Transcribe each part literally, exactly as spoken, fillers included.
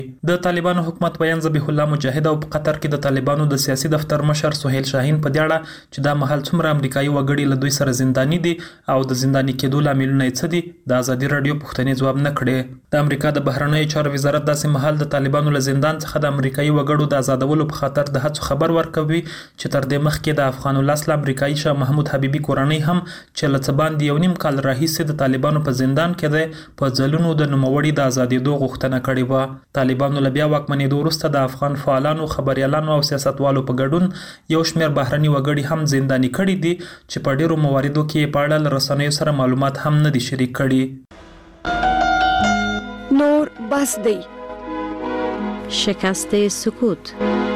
د طالبانو حکومت بیان ذبیح الله مجاهد او په قطر کې د طالبانو د سیاسي دفتر مشر سهیل شاهین په دې اړه چې دا مهال څومره امریکایي وګړي له دوی سره زنداني دي او د زنداني کېدو لاملونه یې څه دي د ازادي رادیو پوښتنې ځواب نه کړي. د امریکا د بهرنیو چارو وزارت داسې مهال د طالبانو له زندان څخه د امریکایي وګړو د آزادولو په خاطر د هڅو خبر ورکوي چې تر دې مخکې د افغان الاصل امریکایي شاه محمود حبیبي کورنۍ هم چې له څه باندې یو نیم کال راهیسې د طالبانو په زندان کې ده په ځلونو د نوموړي د ازادېدو غوښتنه کړې وه. طالبانو له بیا واکمنېدو وروسته د افغان فعالانو، خبريالانو او سیاستوالو په ګډون یو شمېر بهرني وګړي هم زنداني کړي دي چې په ډېرو مواردو کې په اړه له رسنیو سره معلومات هم نه دي شریک کړي. نور بس دی شکست سکوت.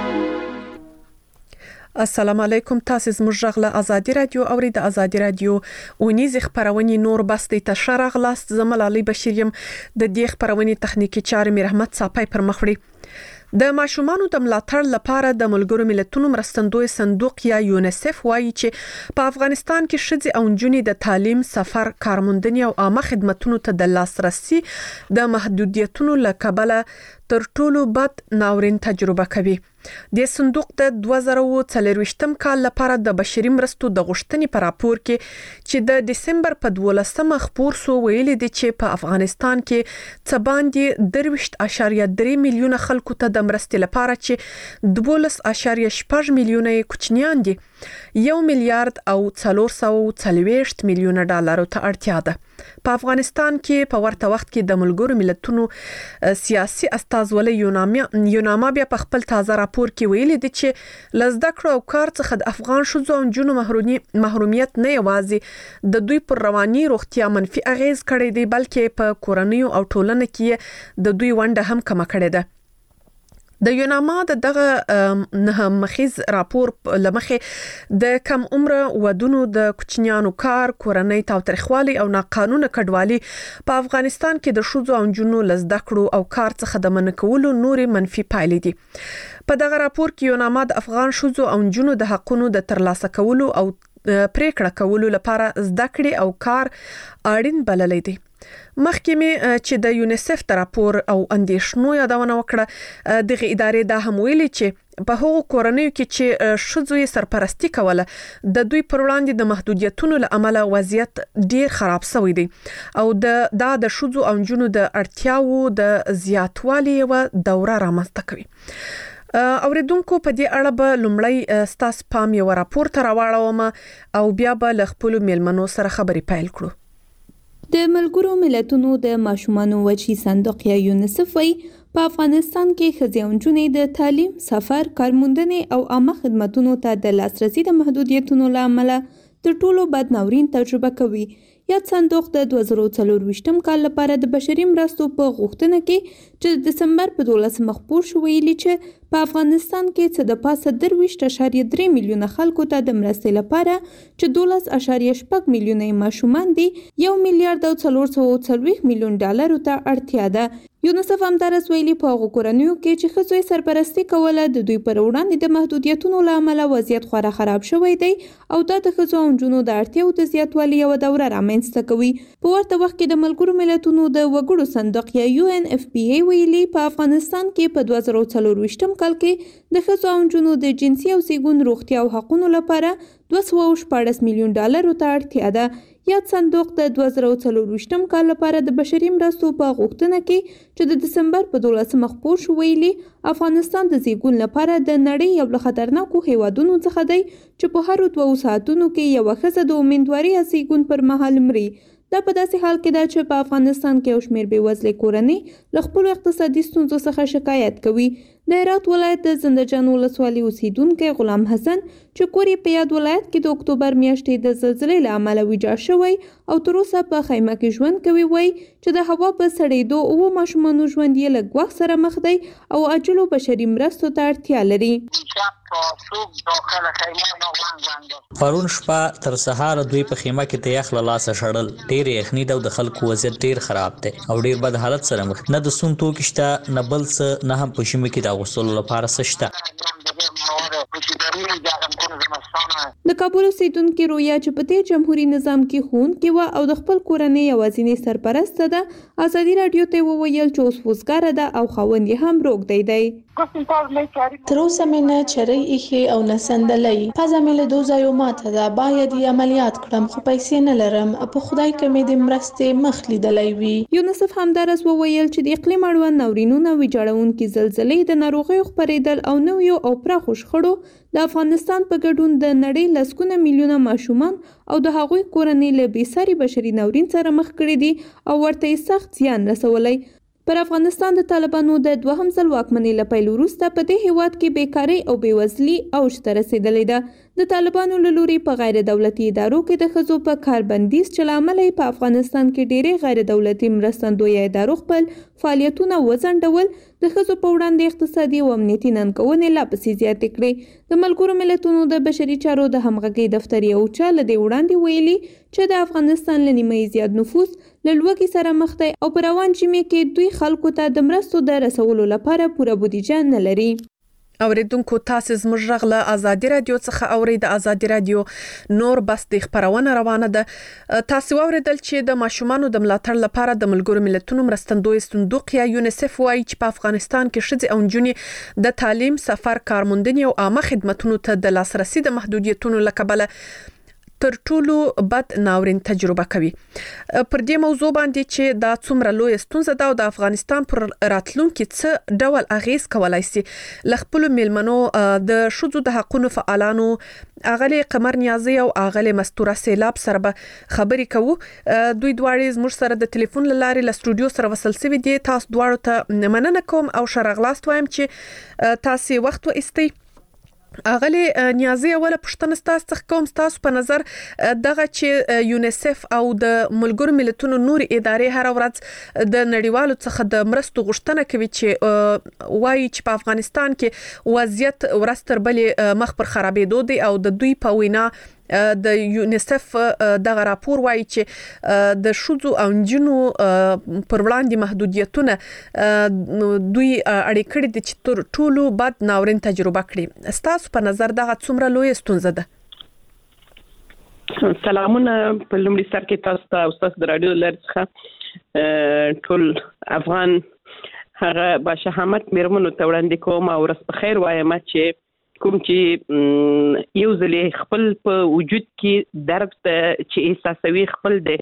السلام علیکم، تاسو زموږ غږ له ازادي رادیو اوري. د ازادي رادیو اونیز خبرونه نور بس د تشرغ لاست زملالي بشیریم د دې خبرونه تخنیکی چارې مې رحمت صاحب پر مخ وړي. د ماشومانو د ملاتړ لپاره د ملګرو ملتونو مرستندوی صندوق یا یونیسف وایي چې په افغانستان کې ښځې او نجونې د تعلیم، سفر، کارموندنې او عامه خدماتو ته د لاسرسي د محدودیتونو له کبله تر ټولو بد ناورین تجربه کوي. د صندوق د دوه زره څلرویشتم کال لپاره د بشري مرستو د غوښتنې په راپور کې چې د دسمبر په دولسمه خپور سو ویلي دي چې په افغانستان کې څه باندې درویشت اشاریه درې میلیونه خلکو ته د مرستې لپاره چې دولس اشاریه شپږ میلیونه کوچنیان دي یو میلیارډ او څلور سوه څلوېښت میلیونه ډالرو ته اړتیا ده. په افغانستان کې په ورته وخت کې د ملګرو ملتونو سیاسي استازولۍ یوناما بیا په خپل تازه راپور کې ویلي دي چې لزده کړو او کار څخه د افغان شوزو او جنو محرومیت نه یوازې د دوی پر رواني روغتیا منفي اغیز کړی دی بلکې په کورنیو او ټولنه کې د دوی ونډه هم کم کړې ده. د یوناما د دغه نه مخیز راپور لمخې د کم عمر ودونو، د کوچنیانو کار، کورنۍ تاوتریخوالي او ناقانونه کډوالي په افغانستان کې د شوزو او جنو لزده کړو او کار څخه د منع کولو نورې منفي پایلې دي. په دغه راپور کې یوناما د افغان شوزو او جنو د حقونو د ترلاسه کولو او پریکړه کولو لپاره زده کړې او کار اړین بللی دی. مخکې چې د یونیسف د راپور او اندیشنو یادونه وکړه، دغه ادارې دا هم ویلي چې په هغو کورنیو کې چې ښځو یې سرپرستی کوله د دوی پر وړاندې د محدودیتونو له امله وضعیت ډیر خراب شوی دی او د دا د ښځو او نجونو د اړتیاو د زیاتوالي یو دوره رامنځته کوي. اوریدونکو په دې اړه به لومړی ستاسو پام یو راپور ته راوړم او بیا به له خپل میلمنو سره خبرې پیل کړو. د ملګرو ملتونو د ماشومانو وچی صندوق یا یونیسف وایي په افغانستان کې ښځې او نجونې د تعلیم، سفر، کارموندنې او عامه خدماتو ته د لاسرسي د محدودیتونو له امله تر ټولو بد ناورین تجربه کوي. یاد صندوق د دوه زره څلرویشتم کال لپاره د بشري مرستو په غوښتنه کې چې د دسمبر په دولسمه خپور شو ویلي چې په افغانستان کې څه د پاسه درویشت اشاریه درې میلیونه خلکو ته د مرستې لپاره چې دولس اشاریه شپږ میلیونه ماشومان دي یو میلیارډ او څلور سوه څلوېښت میلیون ډالرو ته اړتیا ده. یونیسف همدارس ویلي په هغو کورنیو کې چې ښځو یې سرپرستي کوله د دوی پر وړاندې د محدودیتونو له امله وضعیت خورا خراب شوی دی او دا د ښځو او نجونو د اړتیاو د زیاتوالي یوه دوره رامنځته کوي. په ورته وخت کې د ملګرو ملتونو د وګړو صندوق یا یو ان اف پی ای ویلي په افغانستان کې په دوه زره څلرویشتم کال کې د ښځو او نجونو د جنسي او زیږون روغتیا او حقونو لپاره دوه سوه شپاړس میلیون ډالرو ته اړتیا ده. یاد صندوق د دوه زره څلرویشتم کال لپاره د بشري مرستو په غوښتنه کې چې د دسمبر په دولسمه خپور شو ویلي افغانستان د زیږون لپاره د نړۍ یو له خطرناکو هیوادونو څخه دی چې په هرو دوه ساعتونو کې یوه ښځه د امیندوارۍ یا زیږون پر مهال مري. دا په داسې حال کې ده چې په افغانستان کې یو شمېر بېوزلې کورنۍ له خپلو اقتصادي ستونزو څخه شکایت کوي. د هرات ولایت د زندهجان ولسوالۍ اوسیدونکی غلام حسن چې کور یې په یاد ولایت کې د اکتوبر میاشتې د زلزلې له امله ویجاړ شوی او تر اوسه په خیمه کې ژوند کوي وایي چې د هوا په سړېدو اووه ماشومانو ژوند یې له ګواښ سره مخ دی او عاجلو بشري مرستو ته اړتیا لري. پرون شپه تر سهار دوی په خیمه کې د یخ له لاسه شړل. ډېر یخني ده او د خلکو وضعیت ډېر خراب دی او ډېر بد حالت سره مخ نه د سون توکي شته نه بل څه نه هم په ژمي کې د اغوستلو لپاره څه شته. د کابل اوسیدونکو رویا چې په دې جمهوریت نظام کې خون کې و او د خپل کورنۍ یوازینی سرپرست ده ازادي رادیو ته وویل چې اوس وزګار ده او خاوند یې هم روغ دی دی تر اوسه مې نه چرې ایښې او نه سندلې پزه مې له دوه ځایو ماته ده باید یې عملیات کړم خو پیسې نه لرم په خدای کمې د مرستې مخ لیدلې وي یونسف همدارس وویل چې د اقلیم اړوند ناورینونه ویجاړونکي زلزلې د ناروغیو خپرېدل او نویو او پراخو شخړو د افغانستان په ګډون د نړۍ لسګونه میلیونه ماشومان او د هغوی کورنۍ له بېساري بشري ناورین سره مخ کړي دي او ورته یې سخت زیان رسولی. پر افغانستان د طالبانو د دوهم ځل واکمنۍ له پیل وروسته په دې هیواد کې بیکارۍ او بېوزلي اوج ته رسېدلې ده. د طالبانو له لوري په غیر دولتي ادارو کې د ښځو په کار بندیز چې له امله یې په افغانستان کې ډېرې غیر دولتي مرستندویه ادارو خپل فعالیتونه وځنډول د ښځو په وړاندې اقتصادي او امنیتي ننګونې لا پسې زیاتې کړې. د ملګرو ملتونو د بشري چارو د همغږۍ دفتر یو چا له دې وړاندې ویلي چې د افغانستان له نیمه زیات نفوس له لوږې سره مخ دی او په روان ژمي کې دوی خلکو ته د مرستو د رسولو لپاره پوره بودیجه نه لري. اوریدونکو تاسو زموږ غږ له ازادي رادیو څخه اورئ. د ازادي رادیو نور بس د خبرونه روانه ده. تاسو اوریدل چې د ماشومانو د ملاتړ لپاره د ملګرو ملتونو مرستندوی صندوق یا یونیسف وايي چې په افغانستان کې ښځې او نجونې د تعلیم، سفر، کارموندنې او عامه خدماتو ته د لاسرسي د محدودیتونو له کبله تر ټولو بد ناورین تجربه کوي. پر دې موضوع باندې چې دا څومره لوی ستونزه ده او د افغانستان پر راتلونکي څه ډول اغیز کولای شي ل خپل میلمنو د شذو د حقوقو فعالانو اغلی قمر نیازي او اغلی مستوره سیلاب سره به خبرې کوو. دوی دواړه زموږ سره د ټلیفون لارې له سټوډیو سره وصل شوي دي. تاسو دواړو ته مننه کوم او شرغلاست وایم چې تاسو وخت و استي. اغلی نیازي اوله پښتنه ستاسو څخه کوم ستاسو په نظر دغه چې یونیسف او د ملګرو ملتونو نور ادارې هر ورځ د نړیوالو څخه د مرستو غوښتنه کوي چې وایي چې په افغانستان کې وضعیت ورځ تر بلې مخ پر خرابېدو دی او د دوی په وینا د یونیسف دغه راپور وایي چې د شذو او نجونو پر وړاندې محدودیتونه دوی اړې کړي دي چې تر ټولو بد ناورین تجربه کړي. ستاسو په نظر دغه څومره لوی ستونزه ده؟ سلامونه په لومړي سر کې تاسو ته او تاسو د رادیو لرڅخه ټول افغان هغه باشهامت میرمنو ته وړاندې کوم او ورځ په خیر وایم چې کوم چې یو ځلې خپل په وجود کې درد چې احساسوي خپل د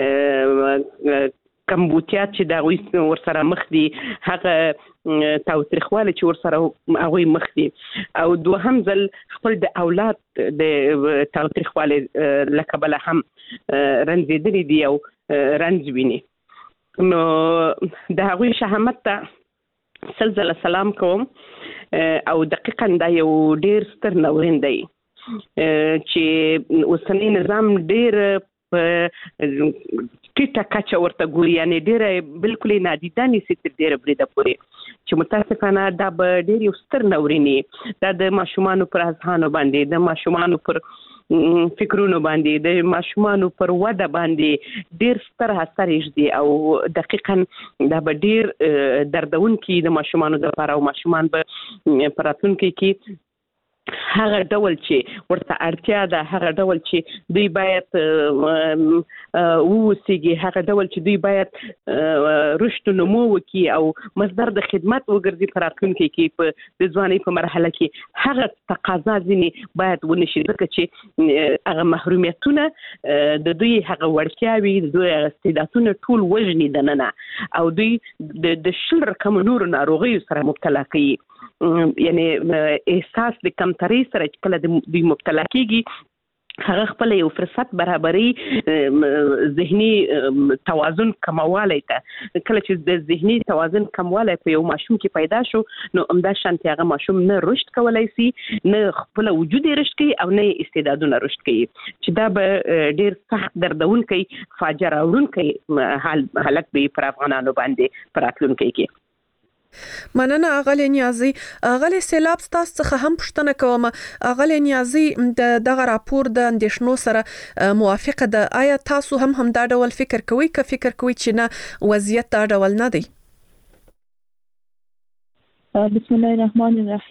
کمبوتیا چې دا غوي ورسره مخ دي هغه تاوتریخواله چې ورسره هغه مخ دي او دوهم ځل خپل د اولاد د تاوتریخواله لکه بل هم رنځېدلې دي او رنځ ویني. نو د هغه شهامت ته سلسله سلام کوم او دقیقاً دا یو ډیر ستر ناورین دی چې اوسنی نظام ډیر ټیټه کچه ورته ګوري یعنی ډیر بالکل نادیده نیسي تر ډیره بریده پورې چې متاسفانه دا به ډیر یو ستر ناورین دا د ماشومانو پر اذهانو باندې د ماشومانو پر فکرونو باندې د ماشومانو پر وده باندې ډیر ستر اثر یږدي او دقیقاً دا به ډیر دردونکي د ماشومانو لپاره او ماشومان به پر راتلونکي کې هغه ډول چې ورته اړتیا ده هغه ډول چې دوی باید ووسیږي هغه ډول چې دوی باید رشد نمو وکړي او مصدر د خدمت وګرځي په راتلونکي کې په د ځوانۍ په مرحله کې هغه تقاضا ځینې باید ونشي ځکه چې هغه محرومیتونه د دوی هغه وړتیاوي د دوی استعدادونه ټول وژني دننه او دوی د شل رقم نور ناروغیو سره مبتلا کوي. یعنی احساس د کمترۍ سره چې کله د دوی مبتلا کیږي هغه خپل یو فرصت برابرۍ ذهني توازن کموالی ته کله چې د ذهني توازن کموالی په یو ماشوم کې پیدا شو نو همدا شانتي هغه ماشوم نه رشد کولای شي نه خپل وجود رشد کوي او نه استعدادونه رشد کوي چې دا به ډیر سخت دردونکي فاجعه راوړونکي حال حالت به پر افغانانو باندې پر راتلونکي کې. مننه اغلی نیازي. اغلی سیلاب ستاسو څخه هم پوښتنه کوم. اغلی نیازي د دغه راپور د اندېښنو سره موافقه ده. آیا تاسو هم هم دا ډول فکر کوئ که فکر کوئ چې نه وضعیت دا ډول نه دی؟ بسم الله الرحمن الرحیم.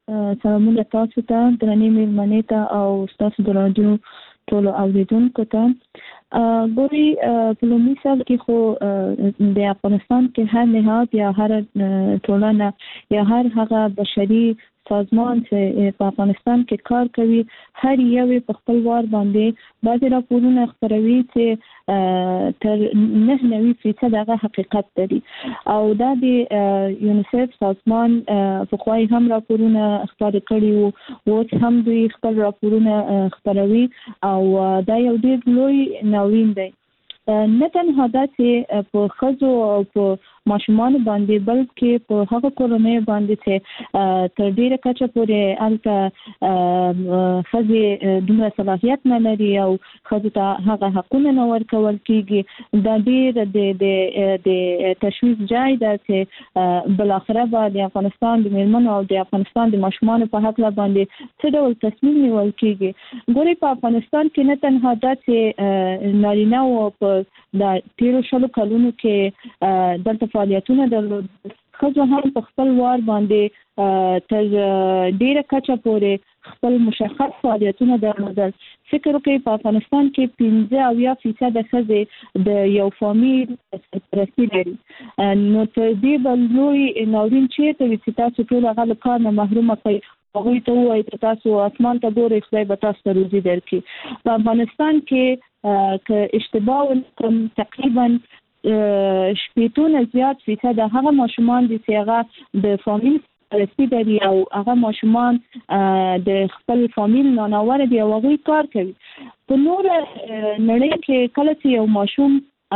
سلامونه تاسو ته درنې مېلمنې ته او تاسو د رادیو ټولو اوریدونکو ته ګوري په لومړي سال کې خو د افغانستان کې هر نهاد یا هر ټولنه یا هر هغه بشري سازمان چې په افغانستان کې کار کوي هر یو په خپل وار باندې بعضې راپورونه خپروي چې تر نه نوي فیصد هغه حقیقت لري او دا د یونیسف سازمان پخوای هم راپورونه خپاره کړي وو اوس هم دوی خپل راپورونه خپروي او دا یو ډېر لوی ناورین دی نه تنها دا چې په ښځو او په ماشومانو باندې بلکې په هغه کورنۍ باندې چې تر ډیره کچه پورې هلته ښځې دومره صلاحیت نه لري او ښځو ته هغه حقونه نه ورکول کېږي دا ډېر د تشویش ځای ده چې بالاخره به د افغانستان د میرمنو او د افغانستان د ماشومانو په هکله باندې څه ډول تصمیم نیول کېږي ګورئ په افغانستان کې نه تنها دا چې نارینه او په د تیرو شلو کلونو کې دلته فعالیتونه درلود ښځو هم په خپل وار باندې تر ډیره کچه پورې خپل مشخص فعالیتونه درلودل فکر وکړئ په افغانستان کې پنځه اویا فیصد ښځې د یو فامیل سرپرستي لري نو تر دې به لوی ناورین چیرته وي چې تاسو ټول هغه له کار نه محرومه کړئ هغوی ته ووایي چې تاسو اسمان ته ګورئ خدای به تاسو ته روزي درکړي په افغانستان کې که اشتباه ونکړم تقریبا شپېتونه زیات فیصد هغه ماشومان دي چې هغه د فامیل سرپرستي لري او هغه ماشومان د خپل فامیل ناناوره دي او هغوی کار کوي په نوره نړۍ کې کله چې یو ماشوم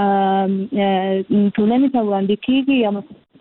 ټولنې ته وړاندې کېږي یا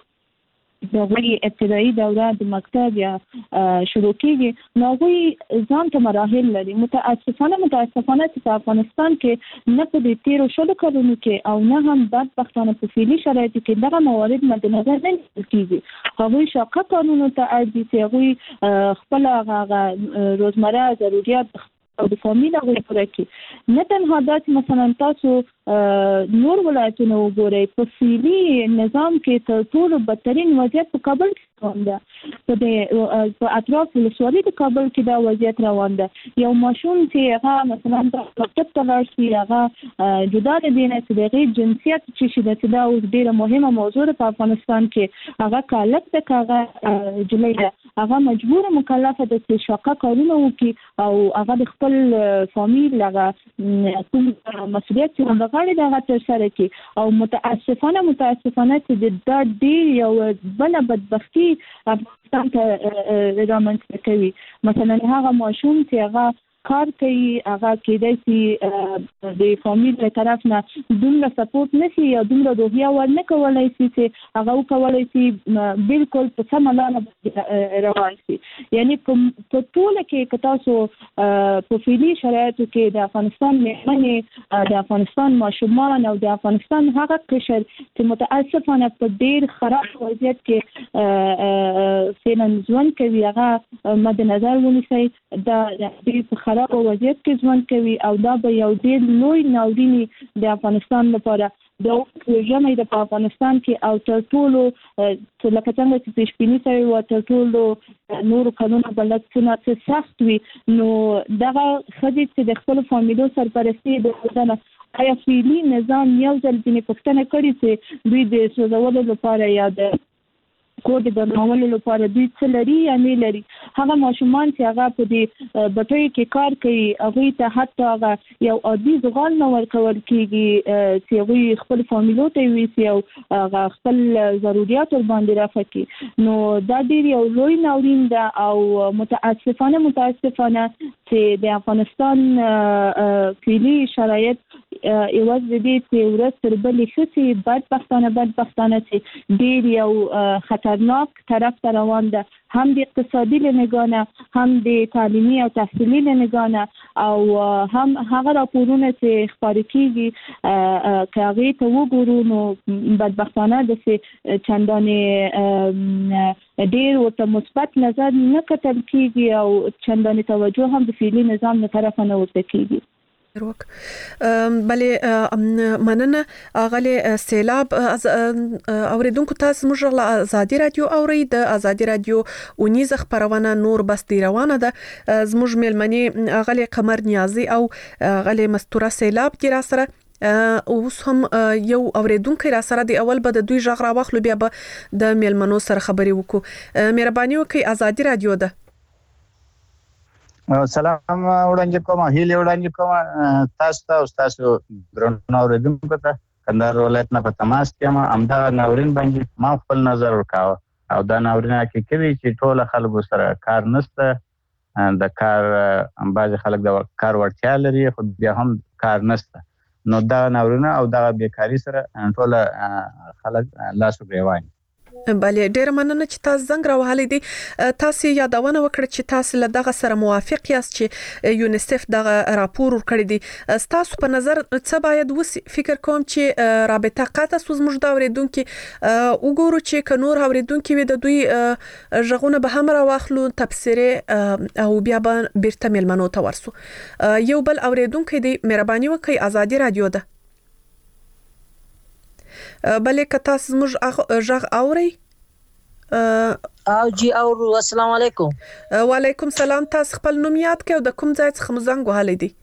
د هغوی ابتدایي دوره د مکتب یا شروع کېږي نو هغوی ځان ته مراحل لري متاسفانه متاسفانه چې په افغانستان کې نه په دې تیرو شلو کلونو کې او نه هم بدبختانه په فعلي شرایطو کې دغه موارد مد نظر نه نیول کېږي هغوی شاقه کارونو ته اړ دي چې هغوی خپل هغه روزمره ضروريات او د فامیل هغوی پوره کړي نه تنها دا چې مثلا تاسو نور ولایتونه وګورئ په فعلي نظام کې تر ټولو بدترین وضعیت په کابل کې روان ده په په اطراف ولسوالۍ د کابل کې دا وضعیت روان ده یو ماشوم چې هغه مثلا مکتب ته لاړ شي هغه جدا د دې نه چې د هغې جنسیت چې شي ده دا اوس ډېره مهمه موضوع ده په افغانستان کې هغه کالک ده که هغه جلۍ ده هغه مجبوره مکلفه ده چې شاقه کارونه وکړي او هغه د خپل فامیل هغه کوم مسؤلیت چې هم غاړې د هغه ترسره کړي او متاسفانه متاسفانه چې دا ډېر یو بله بدبختي افغانستان ته رامنځته کوي مثلا هغه ماشوم چې هغه کار کوي هغه کېدای شي د فامیل له طرف نه دومره سپورټ نشي یا دومره روحیه ورنه کولی شي چې هغه وکولی شي بالکل په سمه لاره روان شي یعنی په ټوله کې که تاسو په فعلي شرایطو کې د افغانستان مېرمنې د افغانستان ماشومان او د افغانستان هغه قشر چې متاسفانه په ډېر خراب وضعیت کې فعلا ژوند کوي هغه مد نظر ونیسئ دا ډېر خراب وضعیت کې ژوند کوي او دا به یو ډېر لوی ناورین د افغانستان لپاره د ژمي د په افغانستان کې او تر ټولو لکه څنګه چې پیشبیني شوې وه تر ټولو نورو کلونو به لږ څه نه څه سخت وي نو دغه ښځې چې د خپلو فامیلو سرپرستي درلودله آیا فعلي نظام یو ځل ځینې پوښتنه کړې چې دوی د سوځولو لپاره یا د کور د ګرمولو لپاره دوی څه لري یا نه لري هغه ماشومان چې هغه په دې بټیو کې کار کوي هغوی ته حتی هغه یو عادي زغال نه ورکول کېږي چې هغوی خپل فامیلو ته یوسي او هغه خپل ضروریات ورباندې رفع کړي نو دا ډېر یو لوی ناورین ده او متاسفانه متاسفانه چې د افغانستان فعلي شرایط یوازې د دې چې ورځ تر بلې ښه شي بدبختانه بدبختانه چې ډېر یو خطرناک طرف ته روان ده هم د اقتصادي له نګاه نه هم د تعلیمي او تحصیلي له نګاه نه او هم هغه راپورونه چې خپاره کېږي که هغې ته وګورو نو بدبختانه داسې چندانې ډېر ورته مثبت نظر نه کتل کېږي او چندانې توجه هم د فعلي نظام له طرفه نه ورته کېږي روک بلې مننه غلې سیلاب اوریدونکو تاسو موږ له ازادي رادیو اوري د ازادي رادیو اونیز خبرونه نور بس دی روانه ده زموږ ملمني غلې قمر نیازي او غلې مستوره سیلاب کی را سره اوس هم یو اوریدونکو را سره دی اول به د دوی ژغ را واخلو بیا به د ملمنو سره خبري وکړو مهرباني وکړئ ازادي رادیو ده سلام وړاندې کوم هیله وړاندې کوم تاسو ته تاسو ګران اوریدونکو ته کندهار ولایت نه په تماس کې ما امدا ناورین باندې ما خپل نظر ورکاوه او دا ناورین کې کوي چې ټول خلکو سره کار نشته د کار بعض خلک د کار وړتیا لري خو بیا هم کار نشته نو دا ناورین او دا بیکاری سره ټول خلک لاس ګریوان بله ډیر مننه چې تاسو زنګ راوهلې دي تاسو یادونه وکړه چې تاسو له دغه سره موافق یاست چې یونیسف دغه راپور ورکړی دی تاسو په نظر څه باید وسی فکر کوم چې رابطه قاطع سوز موږ دا اوریدونکو وګورو چې کنور اوریدونکو وي د دوی ژغونه به هم راواخلو تفسیره او بیا به بیرته ملمنو ته ورسو یو بل اوریدونکو دی مهرباني وکړئ ازادي رادیو ده بلې که تاسو موږ ژغ اورئ او جی اورو السلام علیکم وعلیکم سلام تاسو خپل نوم یاد کړئ او د کوم ځای څخه مو زنګ وهلی دی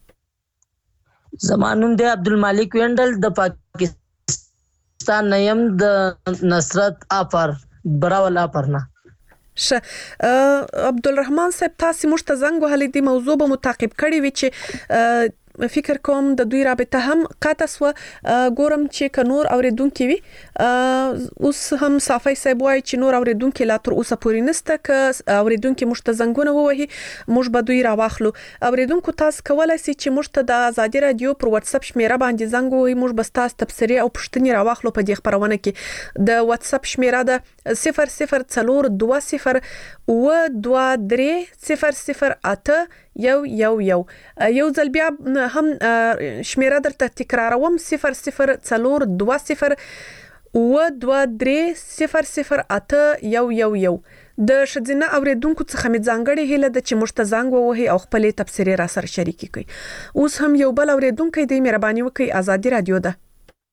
زما نوم دی عبدالمالک وینډل د پاکستان نه یم د نصرت اپر براول اپر نه ش عبدالرحمن صاحب تاسو موږ ته زنګ وهلی دی موضوع به متعقب کړی وي چې فکر کوم د دوی رابطه هم قاطع سو ګورم چې کنور اوریدونکو وي اوس هم صافي صاحب وایي چې نور اوریدونکو لا تر اوسه پورې نسته ک اوریدونکو مشته زنګونه ووهي موږ به دوی راواخلو اوریدونکو تاسو کولای شئ چې مشته د ازادي رادیو پر واتس اپ شمیره باندې زنګ ووهي موږ به تاسو تبصري او پښتني راواخلو په دې خبرونه کې د واتس اپ شمیره ده صفر صفر څلور دوه صفر و دوه درې صفر صفر اته یو یو یو یو ځل بیا هم شمیره درته تکراروم صفر صفر څلور دوه صفر و دوه درې صفر صفر اته یو یو یو د شذینه اوریدونکو څخه می ځانګړي هله د چې مشتزنګ ووهي او خپلې تبصرې را سره شریک کړي اوس هم یو بل اوریدونکو دی مهرباني وکړئ ازادي رادیو ده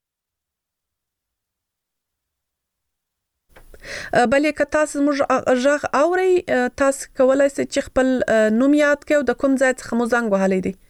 بلې که تاسو موږ ژغ اورئ تاسو کولای شئ چې خپل نوم یاد کړئ او د کوم ځای څخه مو زنګ وهلی دی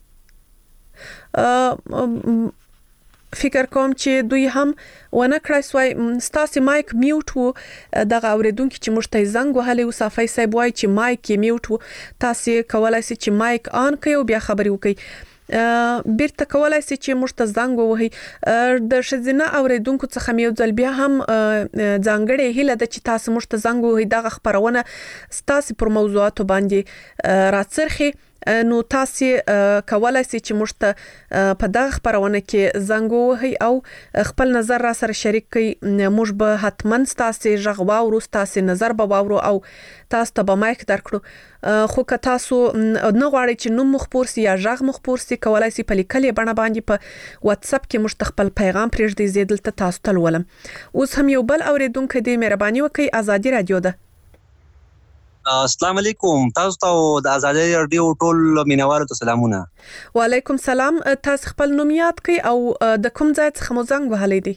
فکر کوم چې دوی هم ونه کړای سوای ستاسو مایک میوټ وو دغه اوریدونکو چې موږ ته زنګ وهلی او صافي صاحب وایي چې مایک یې میوټ وو تاسو کولای شئ چې مایک آن کړئ او بیا خبرې وکړئ بیرته کولای شئ چې موږ ته زنګ ووهي د شذینه اوریدونکو څخه یو ځل بیا هم ځانګړي هله د چې تاسو موږ ته زنګ ووهي دغه خبرونه ستاسو پر موضوعاتو باندې راڅرخي نو تاسو کولای شئ چې موږ ته په دغه خبرونه کې زنګ ووهي او خپل نظر را سره شریک کړئ موږ به حتمن تاسو ژغ واورو تاسو نظر به واورو او تاسو ته به مایک درکړو خو که تاسو نه غواړئ چې نوم مخپور سي یا ژغ مخپور سي کولای شئ په لیکلې بڼه باندې په واتس اپ کې موږ خپل پیغام پرېږدئ زه دلته تاسو ته ولولم اوس هم یو بل اوریدونکو دی مهرباني وکړئ ازادي رادیو ده السلام علیکم تاسو ته د ازادي رادیو ټول مینوالو ته سلامونه وعلیکم سلام تاسو خپل نوم یاد کړئ او د کوم ځای څخه مو زنګ وهلی دی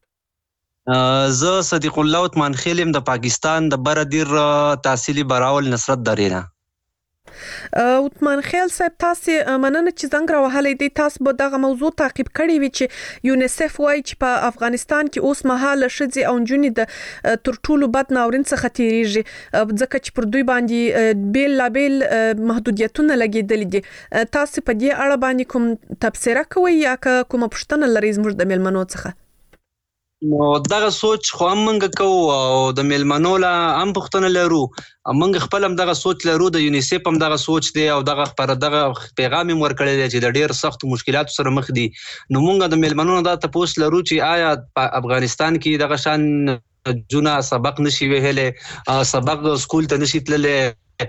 زه صدیق الله عثمان خیلم د پاکستان د بردیر تحصیلي براول نصرت درینه عثمان خیل صاحب تاسو مننه چې زنګ راوهلی دی تاسو به دغه موضوع تعقیب کړی وي چې یونیسف وایي چې په افغانستان کې اوس مهاله ښځې او نجونې د تر ټولو بد ناورین څخه تیریږي ځکه چې پر دوی باندې بیل لا بیل محدودیتونه لګیدلي دي تاسو په دې اړه باندې کوم تبصره کوئ یا کومه پوښتنه لرئ زموږ د ملمنو څخه نو دغه سوچ خو هم منګه کوو او د میلمنو لا هم پوښتنه لرو منګه خپل هم دغه سوچ لرو د یونیسف هم دغه سوچ دی او دغه پر دغه پیغام هم ورکړی دی چې د ډیر سخت مشکلاتو سره مخ دي نو مونږ د میلمنو دا تاسو لرو چې آیا په افغانستان کې دغه شان جونه سبق نشي ویلې سبق سکول ته نشي تللې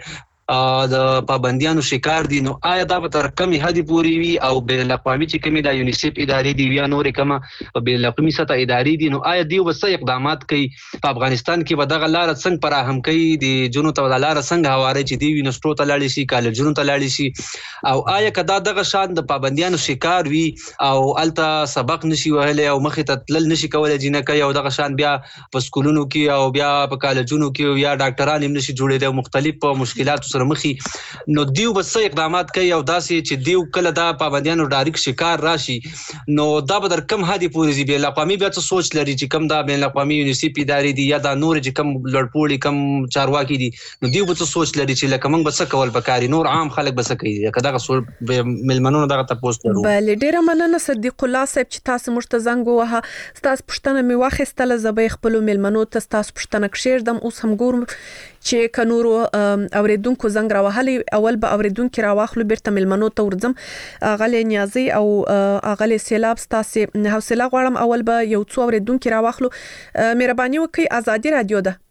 د پابندیانو شکار دي، نو آیا دا به تر کمې حدې پورې وي او بین الاقوامي چې کومې د یونیسف ادارې دي یا نورې کومه بین الاقوامي سطح ادارې دي، نو آیا دوی به څه اقدامات کوي په افغانستان کې به دغه لاره څنګه فراهم کوي، د جنونو ته د لاره څنګه هواري چې دوی یونیورسټو ته لاړې شي، کالجونو ته لاړې شي، او آیا که دا دغه شان د پابندیانو شکار وي او هلته سبق نشي وهلی او مخې ته تلل نشي کولی جینکۍ او دغه شان بیا په سکولونو کې او بیا په کالجونو کې یا ډاکټران هم نشي جوړېدی او مختلف مشکلاتو سره مخي، نو دیو به څه اقدامات کوي او داسې چې دیو کله دا پابندیانو ډایرکټ شکار راشي نو دا به در کم حدې پورې ځي؟ بین الاقوامي بیا څه سوچ لري چې کم دا بین الاقوامي یونیسف ادارې دي یا دا نور چې کم لوړپوړي کم چارواکي دي، نو دیو به څه سوچ لري چې لکه موږ به څه کول پکار دي، نور عام خلک به څه کوي؟ که دغه مېلمنو دغه تپوس لرو. بله ډېره مننه صدیق الله صاحب چې تاسو موږ ته زنګ ووهه. ستاسو پوښتنه مې واخیستله، زه به یې خپلو مېلمنو ته ستاسو پوښتنه کښېږدم. اوس هم ګورم چې که نورو اورېدونکو زنګ راوهلی، اول به اورېدونکي راواخلو، بیرته مېلمنو ته ورځم. اغلې نیازۍ او اغلې سیلاب ستاسې حوصله غواړم، اول به یو څو اورېدونکي راواخلو. مهرباني وکړئ، ازادي راډیو ده.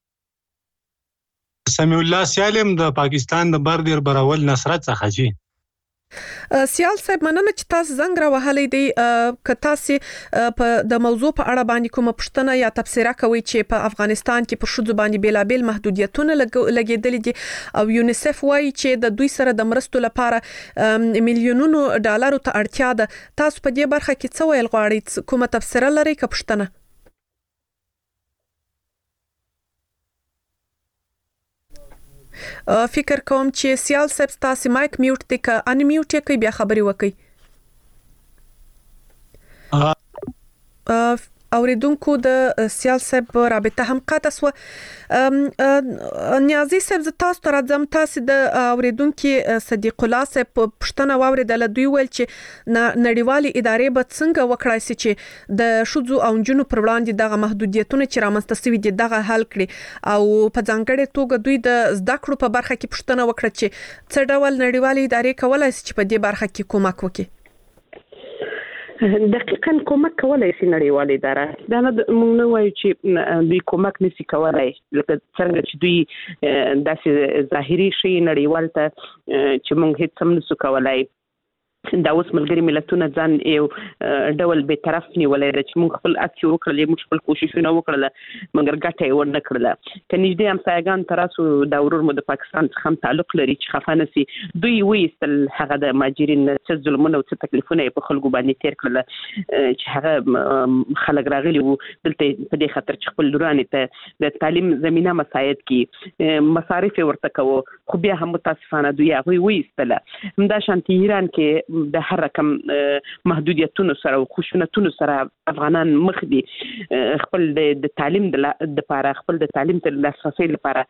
سمیع الله سیالم د پاکستان د بردیر برول نصرت څخه جی. سیال صاحب مننه چې تاسو زنګ راوهلی دی. که تاسو په د موضوع په اړه باندې کومه پوښتنه یا تبصره کوئ چې په افغانستان کې پر ښځو باندې بیلابیل محدودیتونه لګېدلي دي او یونیسف وایي چې د دوی سره د مرستو لپاره میلیونونو ډالرو ته اړتیا ده، تاسو په دې برخه کې څه ویل غواړئ؟ کومه تبصره لرئ که پوښتنه؟ فکر کوم چې سیال صاحب ستاسو مایک میوټ دی، که ان میوټ یې کوي بیا خبرې وکړئ. اوریدونکو د سیال صاحب رابطه هم قطع سوه. نیازي صاحب زه تاسو ته راځم. تاسو د اوریدونکي صدیق الله صاحب پوښتنه واورېدله، دوی ویل چې نړیوالې ادارې به څنګه وکړای شي چې د ښځو او نجونو پر وړاندې دغه محدودیتونه چې رامنځته سوي دي دغه حل کړي، او په ځانګړې توګه دوی د زده کړو په برخه کې پوښتنه وکړه چې څه ډول نړیوالې ادارې کولی شي چې په دې برخه کې کومک وکړي. دقیقاً کومک کولای شي نړیواله اداره، دا نه موږ نه وایو چې دوی کومک نشي کولای، لکه څنګه چې دوی داسې ظاهري شي نړیوال ته چې موږ هیڅ هم نشو کولای. دا اوس ملګري ملتونه ځان یو ډول به طرف نیولای دی چې موږ خپل اکسي وکړل، موږ خپل کوششونه وکړل مګر ګټه یې ونه کړله. که نږدې همسایګان ته راسو، دا ورور مو د پاکستان څخه هم تعلق لري چې خفه نه سي، دوی وایستل هغه د مهاجرین څه ظلمونه او څه تکلیفونه یې په خلکو باندې تیر کړل چې هغه خلک راغلي وو دلته په دې خاطر چې خپل لورانې ته د تعلیم زمینه مساعد کړي، مصارف یې ورته کوو، خو بیا هم متاسفانه دوی هغوی وایستله. همدا شانتي ایران کې د هر رقم محدودیتونو سره او خشونتونو سره افغانان مخ دي، خپل د تعلیم د لپاره، خپل د تعلیم ته لاسرسي لپاره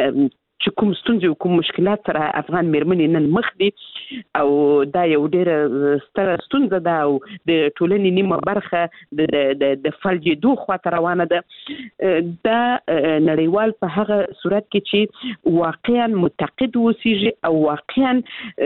چې کوم ستونزې او کوم مشکلات سره افغان مېرمنې نن مخ دي، او دا یو ډېره ستره ستونزه ده او د ټولنې نیمه برخه د د فلجېدو خواته روانه ده. دا نړیوال په هغه صورت کې چې واقعا متقد وسیږي او واقعا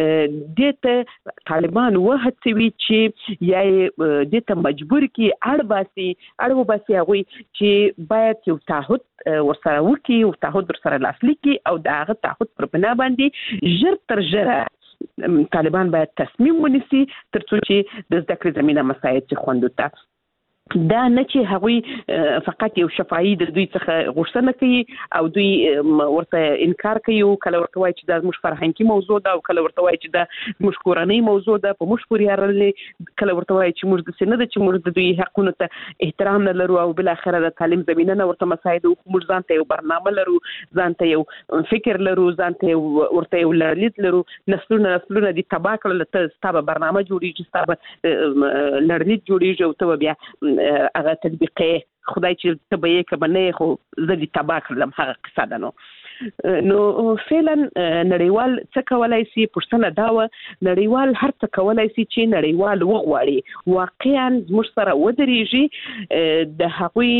دې ته طالبان وهڅوي چې یا یې دې ته مجبور کړي اړ باسي اړ وباسي هغوی چې باید یو تعهد ورسره وکړي او تعهد ورسره لاسلیک کړي او د هغه تعهد پر بنا باندې ژر تر ژره طالبان باید تصمیم ونیسي تر څو چې د زده کړې زمینه مساعد شي خوندو ته. دا نه چې هغوی فقط یو شفاهي د دوی څخه غوښتنه کوي او دوی ورته انکار کوي، او کله ورته وایي چې دا زموږ فرهنګي موضوع ده او کله ورته وایي چې دا زموږ کورنۍ موضوع ده، په موږ پورې اړه، کله ورته وایي چې موږ داسې نه ده چې موږ د دوی حقونو ته احترام نه لرو او بالاخره د تعلیم زمینه نه ورته مساعد او موږ ځان ته یو برنامه لرو، ځان ته یو فکر لرو، ځان ته ورته یو لړلید لرو، نسلونه نسلونه دي تباه کړل، ته ستا به برنامه جوړېږي، ستا به لړلید جوړېږي او ته به بیا هغه تطبیقي خدای چې ته به یې که به نه یې خو زه دې تباه کړلم، هغه قصه ده. نو نو فعلا نړیوال څه کولای شي؟ پوښتنه دا وه نړیوال هر څه کولای شي چې نړیوال وغواړي واقعا زموږ سره ودرېږي. د هغوی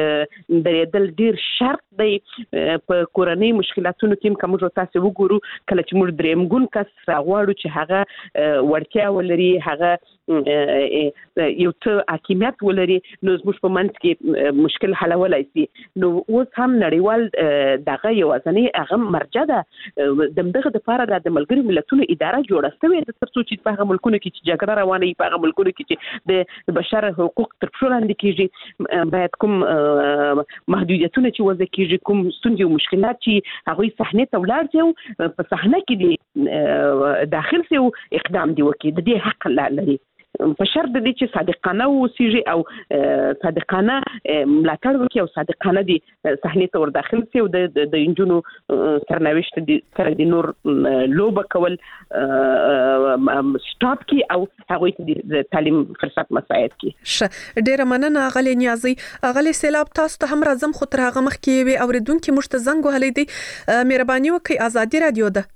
درېدل ډېر شرط دی. په کورنۍ مشکلاتونو کې هم که موږ تاسې وګورو، کله چې موږ درېیم ګون کس راغواړو چې هغه وړتیا ولري، هغه یو څه حاکمیت ولري نو زموږ په منځ کې مشکل حلولای شي. نو اوس هم نړیوال دغه یوازنی هغه مرجع ده دغه د لپاره د ملګرو ملتونو اداره جوړه شوې ده ترڅو چې په هغه ملکونو کې چې جګړه روانه وي، په هغه ملکونو کې چې د بشر حقوق تر پښو لاندې کیږي، باید کوم محدودیتونه چې وضع کیږي، کوم ستونزې او مشکلات چې هغوی صحنې ته ولاړ شي په صحنه کې دي داخل شي او اقدام دی وکړي. د دې حق لري په شرط د دې چې صادقانه اوسېږي او صادقانه ملاتړ وکړي او صادقانه دي صحنې ته ور داخل شي او د د انجونو سرنوشت دي سره د نور لوبه کول سټاپ کی او هغه ته د تعلیم فرصت مساعد کی. ډیره مننه غلې نیازي. غلې سیلاب تاسو ته هم راځم خو تر هغه مخکې وي اوریدونکو مشت زنګ وهلې دي. مهرباني وکړئ ازادي رادیو ده.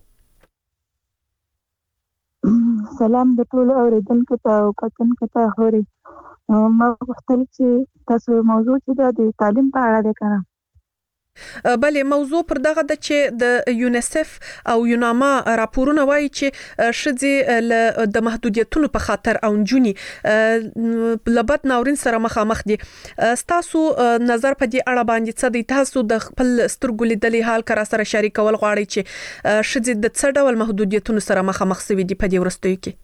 سلام د ټول اوریدونکو ته او کتونکو ته هوري. ما غوښتل چې تاسو موضوع چې د تعلیم په اړه ده کنه. بله موضوع پر دغه د چې د یونیسف او یوناما راپورونه وایي چې شذې د محدودیتونو په خاطر او جونی لبد ناورین سره مخامخ دي. تاسو نظر په دې اړه باندې څه دی؟ تاسو د خپل سترګو لیدلې حال کرا سره شریکول غواړئ چې شذې د څه ډول محدودیتونو سره مخامخ سوي دي په دې ورستیو کې؟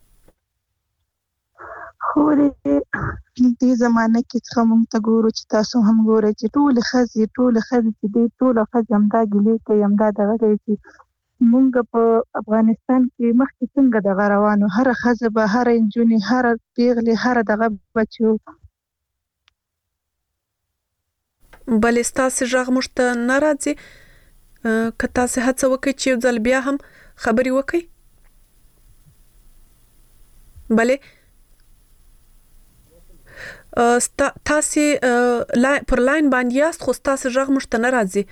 خوري دې زمانه کې څخه مونږ ته ګورو چې تاسو هم ګورئ چې ټول خزي ټول خزي چې دې ټول خزي هم دا ګلې کوي هم دا دغه کوي چې مونږ په افغانستان کې مخکې څنګه دغه روانو هر خزه به هر انجونی هر پیغلي هر دغه بچو. بل استاسو ژغ مشت ناراضي که تاسو هڅه وکړئ چې ځل بیا هم خبري وکړئ. بله تاسو پر لاین باندې یاست خو تاسو ژغ مشت نه راځي.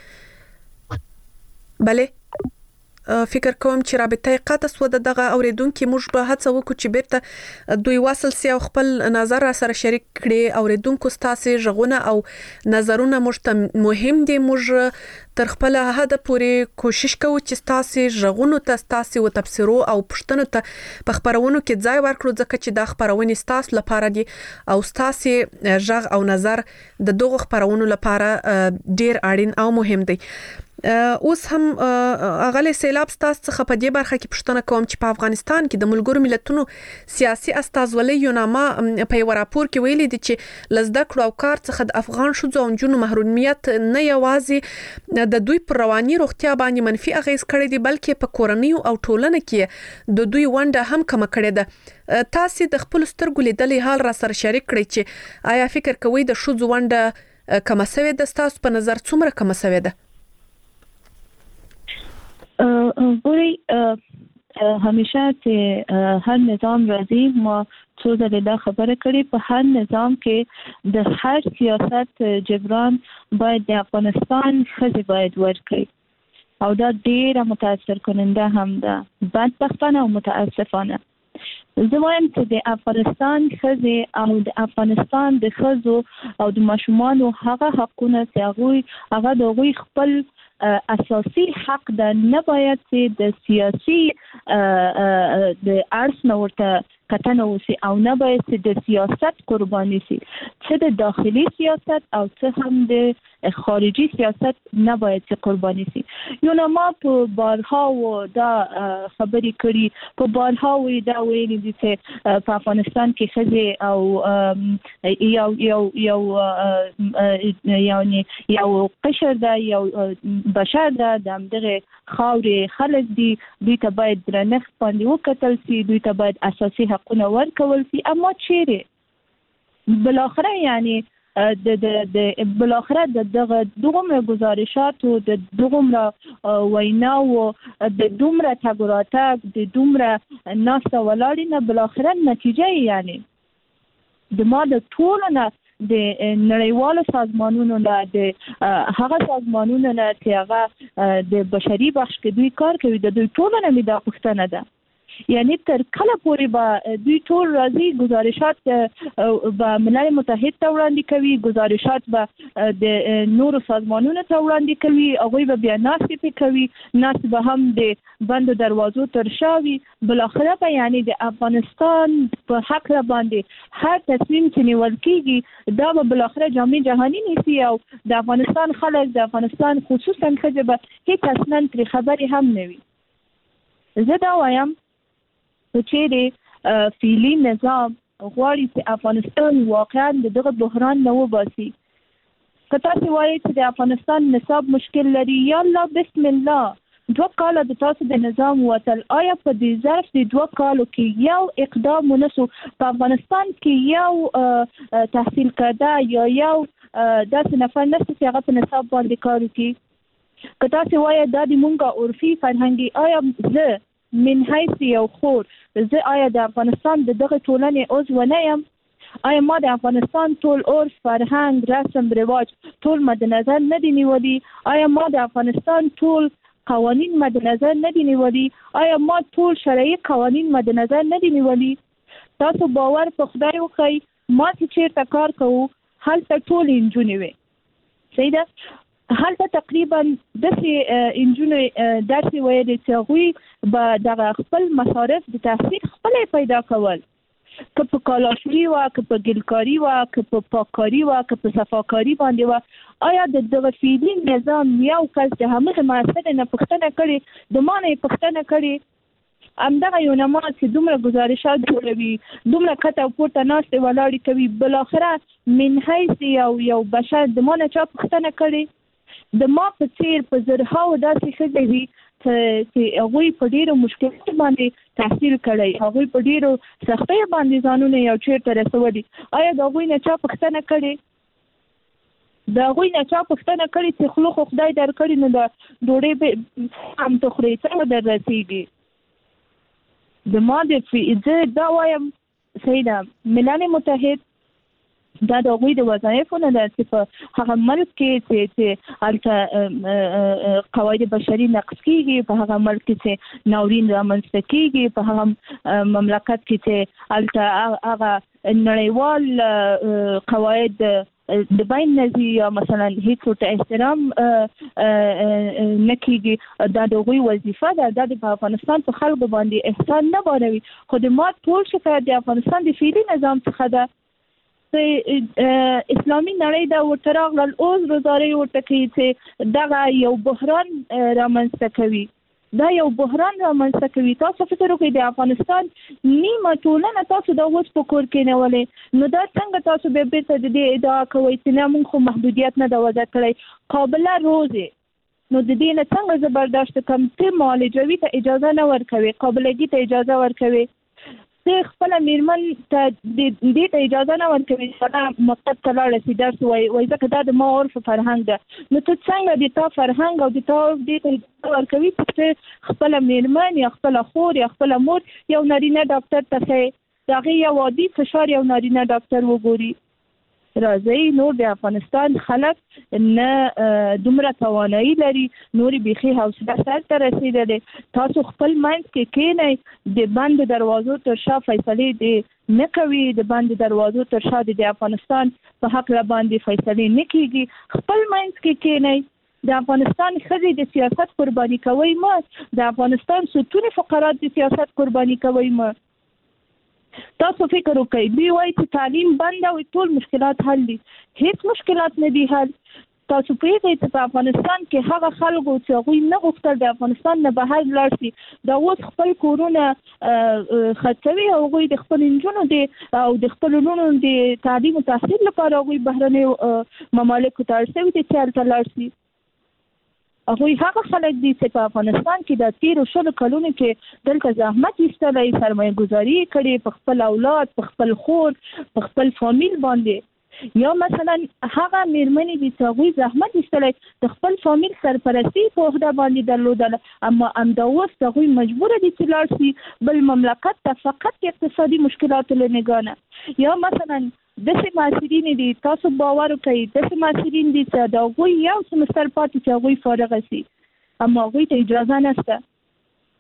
بله فکر کوم چې رابطه قطع سو دغه اوریدونکو موږ به هڅه وکړو چې بیرته دوی واصل سي او خپل نظر سره شریک کړي. اوریدونکو تاسو ژغونه او نظرونه موږ مهم دي. موږ تر خپل حد پورې کوشش کوو چې تاسو ژغونو ته تاسو او تفسیرو او پښتنو ته په خبرونو کې ځای ورکړو ځکه چې دا خبرونه تاسو لپاره دي او تاسو ژغ او نظر د دغه خبرونو لپاره ډیر اړین او مهم دی. اوس هم اغلی سیلاب تاسو څخه په دې برخه کې پوښتنه کوم چې په افغانستان کې د ملګرو ملتونو سیاسي استازولۍ یوناما په یو راپور کې ویلي دي چې لزده کړو او کار څخه د افغان ښځو او نجونو محرومیت نه یوازې د دوی پر رواني روغتیا باندې منفي اغیز کړی دی بلکې په کورنۍ او ټولنه کې د دوی ونډه هم کم کړې ده. تاسو د خپل سترګو لیدلې حال را سره شریک کړئ چې آیا فکر کوئ د ښځو ونډه کم شوې ده؟ تاسو په نظر څومره کم شوې ده؟ ګوري همیشه چې هر نظام راځي ما څو ځله دا خبره کړې په هر نظام کې د هر سیاست جبران باید د افغانستان ښځې باید ورکړي او دا ډېره متاثر کننده هم ده بدبختانه او متاسفانه. زه وایم چې د افغانستان ښځې او د افغانستان د ښځو او د ماشومانو هغه حقونه چې هغوی هغه د هغوی خپل اساسي حق ده نه باید چې د سیاسي د ارث نه ورته کتنه وسی او نه باید چې د سیاست قرباني شي چې د داخلي سیاست او چې هم د خارجي سیاست نه باید چې قرباني شي. یوناما په بارها و دا خبرې کړي په بارها و دا ویلي دي چې په افغانستان کې ښځې او یو یو یو یعنی یو قشر ده یو بشر ده د همدغه خاورې خلک دي دوی ته باید درنښت باندې وکتل شي دوی ته باید اساسي حقونه ورکول شي. اما چیرې بالاخره یعنی د د د بالاخره د دغه دومره گزارشاتو د دومره ویناو د دومره تګوراتک د دومره ناسته ولاړې نه بالاخره نتیجه یعنی د ما د ټولو نه د نړیوالو سازمانونو نه د هغه سازمانونو نه چې هغه د بشري بخش کې دوی کار کوي د دوی ټولو نه مې دا پوښتنه ده یعنی تر کله پورې به دوی ټول راځي گزارشات به ملل متحد ته وړاندې کوي، گزارشات به د نورو سازمانونو ته وړاندې کوي، هغوی به بیا ناستې پې کوي، ناستې به هم د بندو دروازو تر شا وي. بالاخره به یعنی د افغانستان په حق را باندې هر تصمیم چې نیول کېږي دا به بالاخره جامع جهاني نیسي او د افغانستان خلک د افغانستان خصوصا ښځې به هېڅ اصلا ترې خبرې هم نه وي. زه دا وایم چې چېرې فعلي نظام غواړي چې افغانستان واقعا د دغه بحران نه وباسي. که تاسو وایئ چې د افغانستان نصاب مشکل لري، یا الله بسم الله دوه کاله د تاسو د نظام وتل، آیا په دې ظرف د دوه کالو کې یو اقدام ونسو په افغانستان کې یو تحصیل کرده یا یو داسې نفر نشته چې هغه په نصاب باندې کار وکړي؟ که تاسو وایئ دا د مونږه عرفي فرهنګي، آیا زه من حیث یو خور زه آیا د افغانستان د دغه ټولنې عضو نه یم؟ آیا ما د افغانستان ټول عرف، فرهنګ، رسم رواج ټول مد نظر نه دي نیولي؟ آیا ما د افغانستان ټول قوانین مد نظر نه دي نیولي؟ آیا ما ټول شرعي قوانین مد نظر نه دي نیولي؟ تاسو باور په خدای وکړئ، ما چې چیرته کار کوو هلته ټول نجونې وي، صحیح ده؟ هلته تقریبا داسې نجونې داسې ویلې چې هغوی به دغه خپل مصارف د تحصیل خپله پیدا کول، که په کالاشوي وه، که په ګلکاري وه، که په پاککاري وه، که په صفاکاري باندې وه. آیا د دغه فعلي نظام یو کس د همغې محصلې نه پوښتنه کړې، د ما نه یې پوښتنه کړې؟ همدغه یو نما چې دومره گزارشات جوړوي، دومره کته او پورته ناستې ولاړې کوي، بالاخره من حیث یو یو بشر د ما نه چا پوښتنه کړې؟ د ما په څېر په زرهاو داسې ښځې وي چې هغوی په ډېرو مشکلاتو باندې تحصیل کړی، هغوی په ډېرو سختیو باندې ځانونه یو چېرته رسولي. آیا د هغوی نه چا پوښتنه کړې؟ د هغوی نه چا پوښتنه کړې چې خلو خو خدای درکړي نو د ډوډۍ به هم ته خورې، څنګه در رسېږي؟ د ما د زه دا وایم صحیح ده، ملل متحد دا د هغوی د وظایفو نه ده چې په هغه ملک کې چې چې هلته قواعد بشري نقض کېږي، په هغه ملک کې چې ناورین رامنځته کېږي، په هغه مملکت کې چې هلته هغه نړیوال قواعد د بین نه ځي یا مثلا هیڅ ورته احترام نه کېږي. دا د هغوی وظیفه ده، دا د افغانستان په خلکو باندې احسان نه باروي. خو د ما ټول شکایت د افغانستان د فعلي نظام څخه ده. اسلامي نړۍ دا ورته راغلل، اوس روزارۍ ورته کوي چې دغه یو بحران رامنځته کوي، دا یو بحران رامنځته کوي. تاسو فکر وکړئ د افغانستان نیمه ټولنه تاسو دا اوس په کور کې نیولې، نو دا څنګه تاسو بیا بېرته د دې ادعا کوئ چې نه موږ خو محدودیت نه ده وضع کړی؟ قابله روزې نو د دې نه څنګه زه برداشت کوم؟ ته معالجوي ته اجازه نه ورکوې، قابلګي ته اجازه ورکوې، ته خپله میرمن ته دې ته اجازه نه ورکوي چې هغه مکتب ته لاړه شي درس ووایي، وایي ځکه دا د ما عرف فرهنګ ده. نو ته څنګه د تا فرهنګ او د تا عرف دې ته اجازه ورکوي چې ته خپله میرمن یا خپله خور یا خپله مور یو نارینه ډاکټر ته ښایي، د هغې یو عادي فشار یو نارینه ډاکټر وګوري؟ راځئ، نور د افغانستان خلک نه دومره توانایي لري، نورې بیخي حوصله سر ته رسېدلې. تاسو خپل منځ کې کښېنئ، د بندو دروازو تر شا فیصلې دې نه کوي، د بندو دروازو تر شا د افغانستان په حق باندې فیصلې نه کېږي. خپل منځ کې کښېنئ، د افغانستان ښځې د سیاست قرباني کوئ مه، د افغانستان ستونې فقرات د سیاست قرباني کوئ مه. تاسو فکر وکړئ، دوی وایي چې تعلیم بند او ټول مشکلات حل دي. هیڅ مشکلات نه دي حل. تاسو پوهیږئ چې په افغانستان کې هغه خلکو چې هغوی نه غوښتل د افغانستان نه بهر لاړ شي، دا اوس خپل کورونه خرڅوي او هغوی د خپلو نجونو د او د خپلو لوڼو د تعلیم او تحصیل لپاره هغوی بهرنیو ممالکو ته اړ شوي دي چې هلته لاړ شي. هغوی هغه خلک دي چې په افغانستان کې د تیرو شلو کلونو کې دلته زحمت ایستلی، سرمایه ګذاري کړې په خپل اولاد، په خپل خور، په خپل فامیل باندې. یا مثلا هغه میرمنې دي چې هغوی زحمت ایستلی د خپل فامیل سرپرستي په عهده باندې درلودله، اما همدا اوس هغوی مجبوره دي چې لاړ شي بل مملکت ته فقط د اقتصادي مشکلاتو له نګاه. یا مثلا داسې محصلین دي، تاسو باور وکړئ، داسې محصلین دي چې د هغوی یو سمستر پاتې چې هغوی فارغه شي، اما هغوی ته اجازه نشته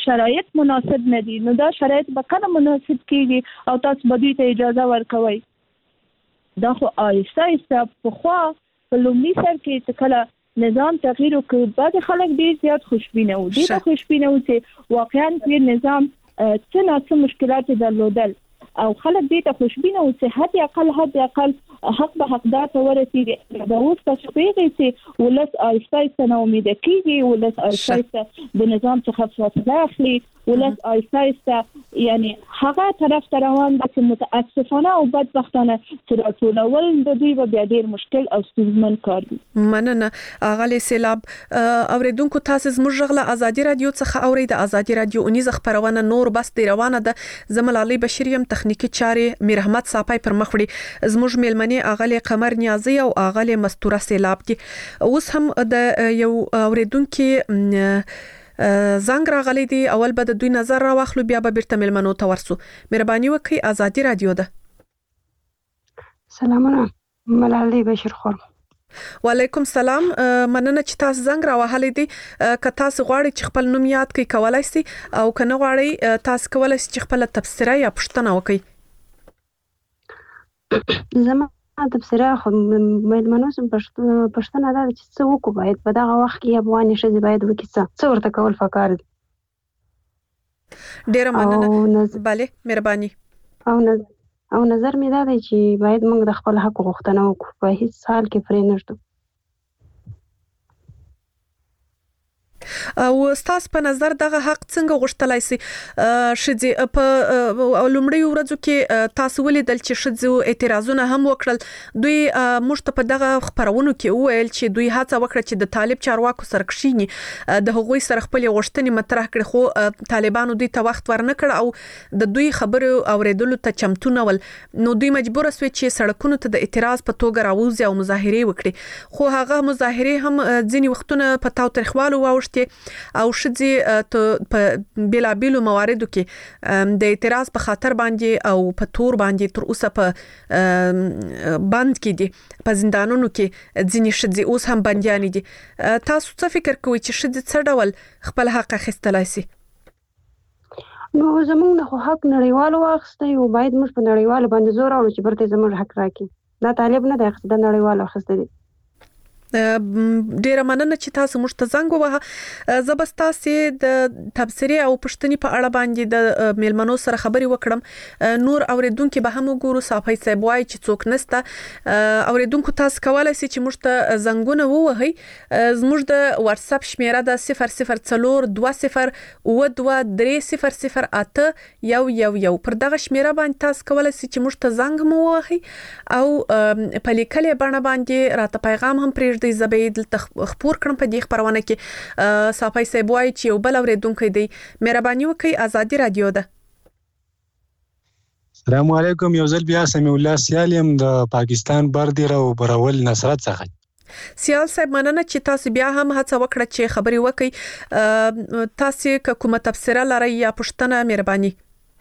شرایط مناسب نه دي نو دا شرایط به کله مناسب کیږي او تاسو به دوی ته اجازه ورکوي دا خو آهسته آهسته پخوا په لومړي سر کې کله نظام تغییر وکړ بعد خلک ډیر زیات خوشبینه وو دي ته خوشبینه وو چې واقعا په نظام څه نه څه مشکلات درلودل او خلک دې ته خوشبینه او چې حد اقل حد اقل حق به حقدار ته ورسیږي دا اوس تاسو پیږي چې ولس آهسته آهسته نه امید کیږي ولس آهسته آهسته د نظام څخه فاصله اخلي ولس آهسته آهسته یعنی هغه طرف ته روان دي چې متاسفانه او بدبختانه چې راټولول د دوی بیا ډیر مشکل او ستونزمن کار دي مننه اغلی سیلاب اوریدونکو تاسو زموږ غله ازادي رادیو څخه اورید ازادي رادیو اونیز خبرونه نور بس دی روانه ده زمل علي بشریم تخنیکی چارې میر احمد صاحب پر مخ وړي زموږ میلمنې اغلی قمر نیازی او اغلی مستوره سیلاب دي اوس هم د یو اوریدونکو زنګ راغلی دی اول به د دوی نظر راوخلو بیا به بیرته ملمنو ته ورسو مهرباني وکړئ ازادي رادیو ده سلامونه ملالۍ بشیر خور وعلیکم سلام مننه چې تاسو زنګ راوهلی دی که تاسو غواړئ چې خپل نوم یاد کړئ کولای شئ او که نه غواړئ تاسو کولای شئ چې خپل تبصره یا پوښتنه وکړئ زما تبصره خو مېلمنو سم پښتنه ده چې څه وکړو باید په دغه وخت کې افغاني ښځې باید وکړي څه څه ورته کول پکار دي ډېره مننه بله مهرباني او نظر او نظر مې دا دی چې باید موږ د خپل حق غوښتنه وکړو په هیڅ حال کې پرې نه ږدو او تاسو په نظر دغه حق څنګه غوښتلای شي شځې په لومړی ورځو کې تاسو ولیدل چې شځو اعتراضونه هم وکړل دوی موږ ته په دغه خبرونو کې وویل چې دوی هڅه وکړه چې د طالب چارواکو سره کښینی د هغوی سره خپل غوښتنې مطرح کړي خو طالبانو دوی ته وخت ورنکړ او د دوی خبرو اوریدلو ته چمتو نه ول نو دوی مجبور شوي چې سړکونو ته د اعتراض په توګه راوځي او مظاهره وکړي خو هغه مظاهره هم ځینی وختونه په تاو ترخوالو واوښتي او شځې په بیلابیلو مواردو کې د اعتراض په خاطر باندې او په تور باندې تر اوسه په بند کې دي په زندانونو کې ځینې شځې اوس هم بنديان دي تاسو څه فکر کوئ چې شځې څه ډول خپل حق اخیستلای شي نو زموږ نه حق نړیوالو واخیستی او باید موږ په نړیوالو باندې زور راوړو چې برته زموږ حق راکړي دا طالب نه دی اخیستی دا نړیوالو اخیستی دی ډیره مننه چې تاسو موږ ته زنګ ووهه زبستاسي د تبصري او پښتني په اړه باندې د میلمنو سره خبري وکړم نور اوریدونکو به هم وګورو صافي صاحب وای چې څوک نسته اوریدونکو تاسو کولای شئ چې موږ ته زنګونه ووهي زموږ د واتس اپ شمیره د صفر صفر څلور دوه صفر او دوه درې صفر صفر اته یو یو یو پر دغه شمیره باندې تاسو کولای شئ چې موږ ته زنګ مو ووهي او په لیکلې بڼه باندې راته پیغام هم پرې د زبید خبر کړم په دې خبرونه کې صافي صاحب وای چې یو بل اوریدونکو دی مهرباني وکړئ ازادي رادیو ده السلام علیکم یو ځل بیا سمیع الله سیالم د پاکستان بردیر او برول نصرت څخه سیال صاحب مننه چې تاسو بیا هم هڅه وکړه چې خبري وکړئ تاسو کومه تبصره لرئ یا پوښتنه مهرباني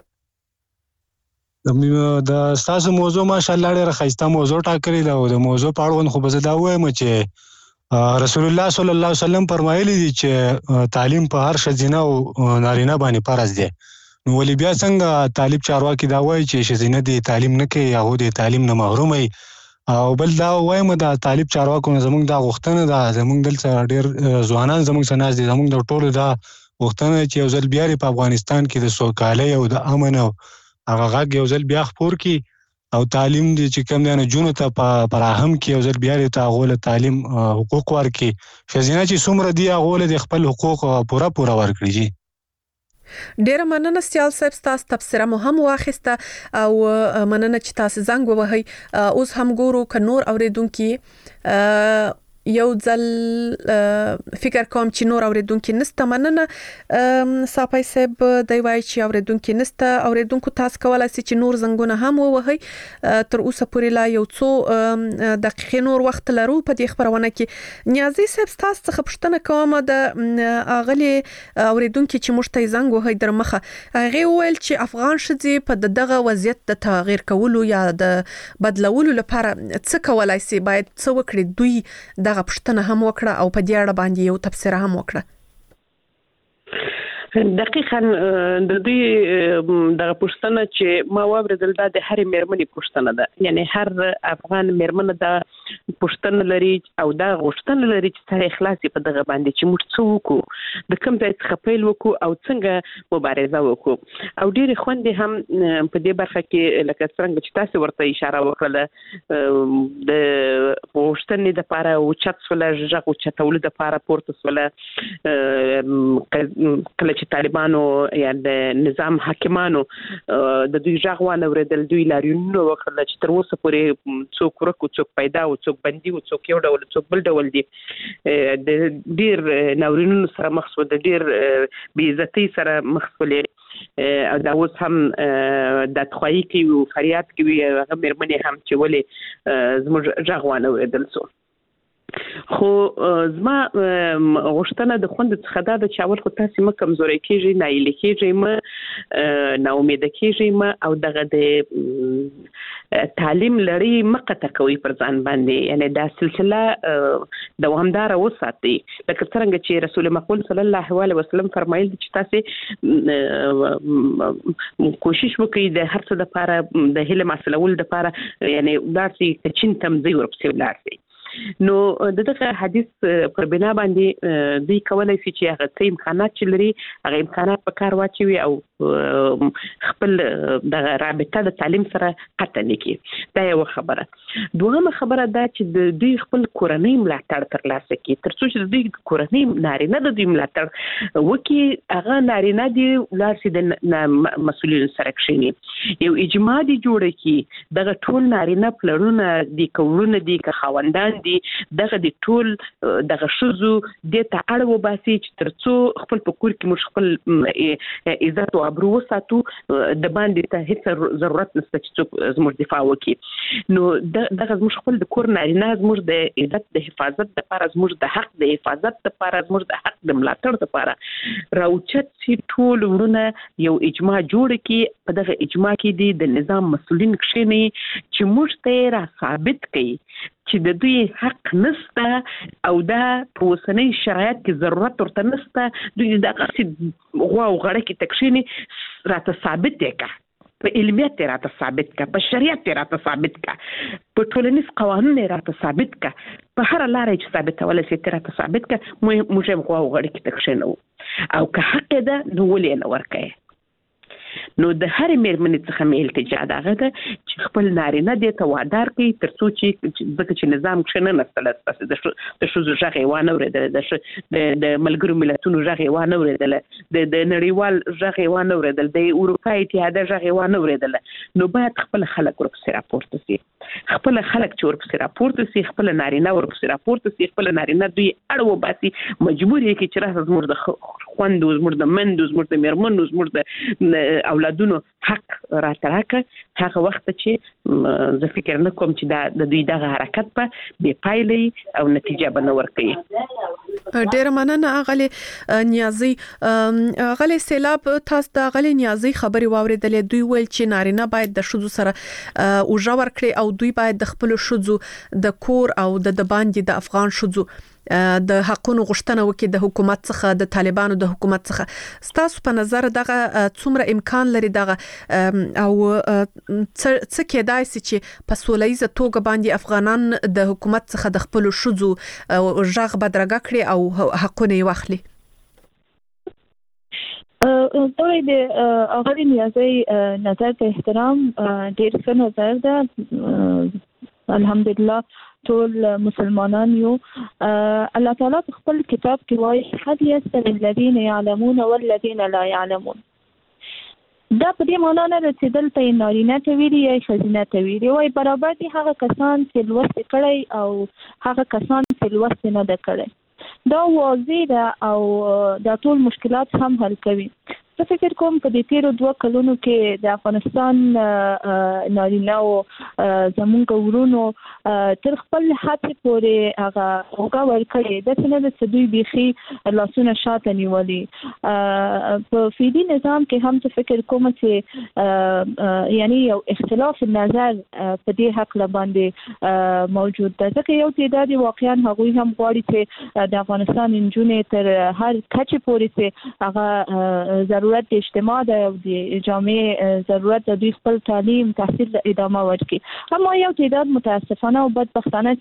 د تاسو موضوع ماشاءالله ډېر ښایسته موضوع ټاکلې ده او د موضوع په اړه خو به زه دا وایم چې رسول الله صلی الله علیه وسلم فرمایلی دي چې تعلیم په هر ښځینه او نارینه باندې فرض دی نو ولې بیا څنګه طالب چارواکي دا وایي چې ښځینه دي تعلیم نه کوي یا هو د تعلیم نه محروم وي او بل دا وایم دا طالب چارواکو زموږ دا غوښتنه ده زموږ دلته ډېر ځوانان زموږ سره ناز دي زموږ د ټولو دا غوښتنه چې یو ځل بیا په افغانستان کې د سوکالۍ او د امن او هغه غږ یو ځل بیا خپور کی او تعلیم دي چې کوم دی نه جونو ته فراهم کی یو ځل بیا ته غوله تعلیم حقوق ورکي ښځینه چې څومره دی غوله د خپل حقوق پوره پوره ورکړي جی ډیره مننه سیال صاحب تاسو تبصره مو هم واخیسته او مننه چې تاسو زنګ ووهئ اوس هم ګورو ک نور اوریدونکو یو ځل فکر کوم چې نور اوریدونکو نسته مننه صافي صاحب دی وای چې اوریدونکو نسته اوریدونکو تاسو کولای شئ چې نور زنګونه هم ووهئ تر اوسه پورې لا یو څو دقیقې نور وخت لرو په دې خبرونه کې نیازي صاحب تاسو څخه پوښتنه کوم د اغلی اوریدونکو چې موږ ته زنګ وهي در مخه هغه ویل چې افغان شځې په دغه وضعیت د تغییر کولو یا د بدلولو لپاره څه کولای شي باید څه وکړي دوی دغه پښتنه هم وکړه او په دې اړه باندې یو تفسیر هم وکړه دقیقاً د دوی د پښتنه چې ما واوریدل دا د هر مېرمنې پښتنه ده، یعنی هر افغان مېرمنه دا پښتنه لري او دا غوښتنه لري چې سره اخلاص په دغه باندې چې موږ څه وکړو، د کوم ځای څخه پیل وکړو او څنګه مبارزه وکړو. او ډېرې خوندې هم په دې برخه کې لکه څنګه چې تاسو ورته اشاره وکړه د غوښتنې دپاره اوچت سوله، غږ اوچتولو دپاره پورته سوله. کله چې طالبانو یا د نظام حاکمانو د دوی غږ وانه اورېدل، دوی لاریونونه وکړل چې تر اوسه پورې څوک ورک او څوک پیدا او څوک بندي او څوک یو ډول څوک بل ډول دي، د ډېر ناورینونو سره مخ شو، د ډېر بې عزتۍ سره مخ شولې او دا اوس هم د تخوایي کوي او فریاد کوي هغه مېرمنې هم چې ولې زموږ غږ وانه اورېدل سو. خو زما غوښتنه د خوند څخه دا ده چې اول خو تاسې مه کمزوري کېږئ، ناهیلي کېږئ مه، ناامیده کېږئ مه، او دغه د تعلیم لړۍ مه قطع کوئ پر ځان باندې، یعنی دا سلسله دوامداره وساتئ. لکه څرنګه چې رسول مقبول صلی الله علیه وسلم فرمایل چې تاسې کوشش وکړئ د هر څه دپاره د علم حاصلولو دپاره، یعنی داسې که چین ته ځئ ورپسې ولاړ شئ. نو د دغه حدیث پر بنا باندې دوی کولی شي چې هغه څه امکانات چې لري هغه امکانات په کار واچوي او خپل دغه رابطه د تعلیم سره قطع نه کړي. دا یوه خبره. دویمه خبره دا چې د دوی خپل کورنۍ ملاتړ ترلاسه کړي، تر څو چې د دوی کورنۍ نارینه د دوی ملاتړ وکړي، هغه نارینه دي ولاړ شي د مسؤلینو سره کښېني، یو اجماع دي جوړه کړي، دغه ټول نارینه پلرونه دي که ورونه دي که خاوندان دي، دغه د ټول دغه ښځو دې ته اړ وباسي چې تر څو خپل په کور کې موږ خپل عزت او ابرو وساتو، د باندې ته هیڅ ضرورت نشته چې څوک زموږ دفاع وکړي. نو دغه زموږ خپل د کور نارینه زموږ د عزت د حفاظت دپاره، زموږ د حق د حفاظت دپاره، زموږ د حق د ملاتړ دپاره راوچت شي، ټول ورونه یو اجماع جوړه کړي، په دغه اجماع کې دي د نظام مسؤلین کښېني چې موږ ته یې را ثابت کړي چې د دوی حق نسته او دا په اوسنۍ شرایط کې ضرورت ورته نسته، دوی دغسې غوا او غړه کې تکښېني، راته ثابت یې کړه، په علمیت یې راته ثابت کړه، په شریعت یې راته ثابت کړه، په ټولنیز قوانون یې راته ثابت کړه، په هره لاره چې ثابتولی شي ته راته ثابت کړه، موږ یې غوا او غړه کې تکښېنوو، او که حق یې ده نو ولې یې نه ورکوې. نو د هرې مېرمنې څخه مې التجا دغه ده چې خپل نارینه دې ته وادار کړي، تر څو چې ځکه چې نظام کښې نه نستله، د ښځو غږ یې وانه اورېدله، د ملګرو ملتونو غږ یې وانه اورېدله، د نړیوال غږ یې وانه اورېدل، د اروپا اتحادیې غږ یې وانه اورېدله. نو باید خپل خلک ورپسې راپورته شي، خپل خلک چې ورپسې راپورته شي، خپل نارینه ورپسې راپورته شي، خپل نارینه دوی اړ وباسي، مجبور یې کړي چې راسه زموږ د خوندو، زموږ د مندو، زموږ د مېرمنو، زموږ د اولادونو حق راته راکړه. هغه وخت چې زه فکر نه کوم چې دا د دوی دغه حرکت به بې پایله او نتیجه به نه ورکوي. ډېره مننه اغلې نیازي. اغلې سیلاب، تاسو د اغلې نیازي خبرې واورېدلې، دوی ویل چې نارینه باید د ښځو سره اوږه ورکړي او دوی باید د خپلو ښځو د کور او د باندې د افغان ښځو د حقونو غوښتنه وکړي د حکومت څخه، د طالبانو د حکومت څخه. ستاسو په نظر دغه څومره امکان لري دغه او څه کېدای شي چې په سوله ییزه توګه باندې افغانان د حکومت څخه د خپلو ښځو غږ بدرګه کړي او حقونه یې واخلي؟ طبعا د اغلې نیازي نظر ته احترام، ډېر ښه نظر ده، الحمدلله ټول مسلمانان یو. الله تعالی په خپل کتاب کې وایي حد یستوی الذین یعلمون والذین لا یعلمون. دا په دې معنا نه ده چې دلته نارینه ته ویلي یا ښځینه ته ویلي، وایي برابر دي هغه کسان چې لوست کړی او هغه کسان چې لوست نه ده کړی. دا واضح ده او دا ټول مشکلات هم حل کوي. زه فکر کوم په دې تیرو دوه کلونو کې د افغانستان نارینه او زمونږ ورونو تر خپل حد پورې هغه هوګه ورکړي د څه نه د دوی بيخي لاسونه شاته نیولي په فیدی نظام کې هم څه فکر کوم چې یعنی یو اختلاف نظر په دې حق باندې موجود ده ځکه یو تعداد واقعا هغوی هم غواړي چې د افغانستان انجونې تر هر کچې پورې چې هغه ضرورت د اجتماع ده او د جامعه ضرورت د دوی خپل تعلیم تحصیل ادامه ورکړي اما یو تعداد متاسفانه او بدبختانه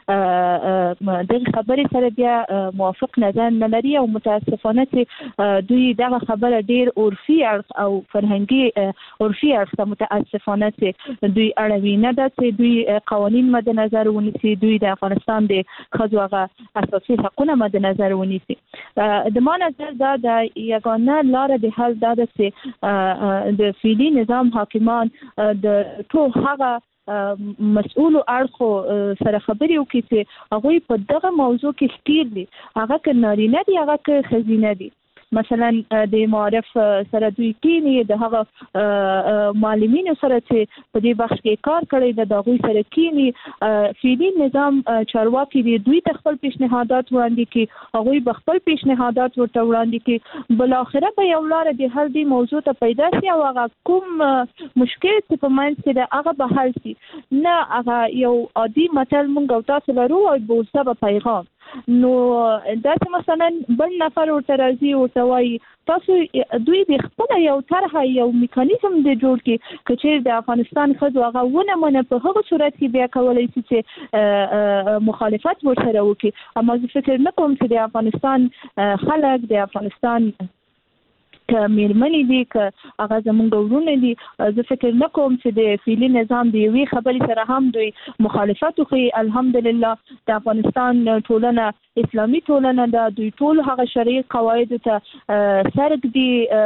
چې د خبرې سره بیا موافق نظر نه لري او متاسفانه چې دوی دغه خبره ډیر عرفي او فرهنګي عرفي اړخ متاسفانه چې دوی اړوي نه ده چې دوی قوانين مد نظر ونیسي دوی د افغانستان د خځو هغه اساسي حقوقونه مد نظر ونیسي د ما نظر دا د یګانه لار د حل دا ده چې د فیدی نظام حاکمان د ټول هغه مسؤل اړخو سره خبرې وکړي چې هغه په دغه موضوع کې ستیر دي هغه ک نارینه دي هغه ک خزینه دي مثلا د معارف سره دوی کینی د هغه معلمینو سره چې په دې بخش کې کار کړی د دغوی سره کینی فیدی نظام چارواکي دی دوی خپل پیشنهادات وړاندې کړي هغه خپل پیشنهادات ورته وړاندې کړي بل اخره به یو لار د حل دی موضوع ته پیدا شي او هغه کوم مشکل چې په منځ کې د هغه به حل شي نه هغه یو عادي متل مونږ او تاسو لرو او بوسه پیغام نو دا چې مثلا بل نفر ورته راځي او توای تاسو دوی د خپل یو طرح یو میکانیزم د جوړ کې چې د افغانستان خځو هغه ونه منه په هغه صورت کې بیا کولای شي چې مخالفت ورسره وکړي اما زه فکر نه کوم چې د افغانستان خلک د افغانستان که میرمنې دي که هغه زمونږ ورونه دي زه فکر نه کوم چې د فیلي نظام د یوې خبرې سره هم دوی مخالفت وکړي الحمدلله د افغانستان ټولنه اسلامي ټولنه ده دوی ټول هغه شرعي قواعد ته سرک دي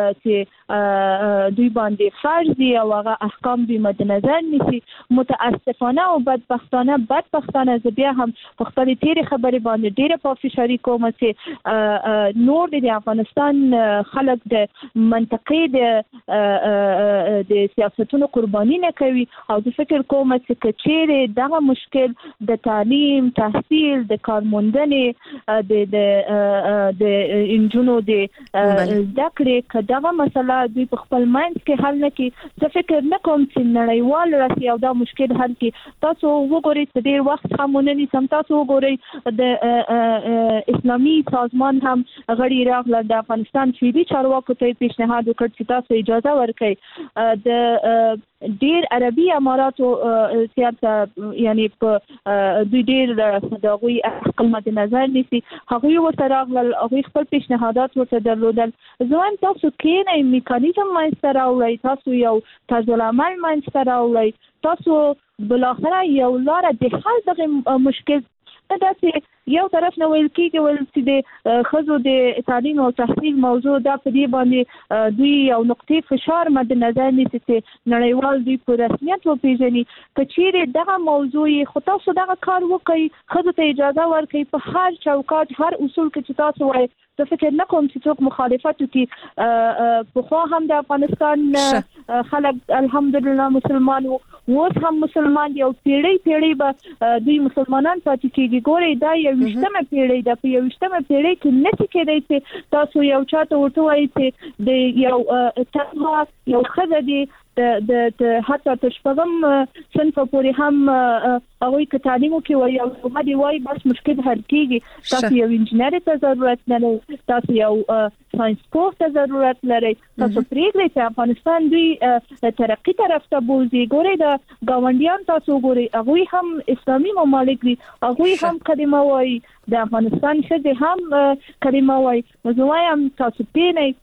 چې دوی باندې فرض دي او هغه احکام دوی مد نظر نیسي متاسفانه او بدبختانه بدبختانه زه بیا هم په خپلې تېرې خبرې باندې ډېره پافشاري کوم چې نور د افغانستان خلک د منطقې د د سیاستونو قرباني نه کوي او د فکر کوم چې کچېره دغه مشکل د تعلیم تحصیل د کارموندنې د د د انجونو د ذکرې کداغه مسله دوی په خپل منځ کې حل نه کړي زه فکر نه کوم چې نړیوال راسي او دا مشکل حل کړي تاسو وګورئ چې ډېر وخت خامونني سم تاسو وګورئ د اسلامي سازمان هم غړي راغله د افغانستان فیدی چارواکو ته پیشنهاد وکړ چې تاسو اجازه ورکړئ د ډیر عربي اماراتو سیاست یعنی په دوی ډیر دغوی خپل مد نظر نیسي هغوی ورته راغلل هغوی خپل پیشنهادات ورته درلودل ځوان تاسو کې نه میکانیزم منځته راوړئ تاسو یو طرز العمل منځته راوړئ تاسو بلاخره یو لار د حل دغه مشکل دا چې یو طرف نه ویل کېږي ول چې د خزو د تعلیم او تحصیل موضوع دا په دې باندې دوی یو نقطې فشار مد نظر نیسي چې نړیوال دوی په رسمیت وپیژني که چیرې دغه موضوع خو تاسو دغه کار وکړئ خزو ته اجازه ورکړئ په هر چوکاټ هر اصول کې چې تاسو وایي زه فکر نه کوم چې څوک مخالفت وکړي پخوا هم د افغانستان خلک الحمدلله مسلمان وو اوس هم مسلمان یو پیړۍ پیړۍ به دوی مسلمانان پاتې کېږي ګورئ دا یو ویشتمه پیړۍ ده په یو ویشتمه پیړۍ کې نه چې کېدی چې تاسو یو چاته ورته وایي چې د یو تنها یو ښځه دی د د حتی تر شپږم صنف پورې هم هغوی که تعلیم وکړي وایي او همدې وایي بس مشکل حل کېږي تاسو یو انجینر ته ضرورت نه لرئ تاسو یو ساینس پوه ته ضرورت لرئ تاسو پرېږدئ چې افغانستان دوی ترقي طرف ته بوځي ګورئ د ګاونډیان تاسو ګورئ هغوی هم اسلامي ممالک دي هغوی هم کلمه وایي د افغانستان ښځې هم کلمه وایي نو زه وایم تاسو کښېنئ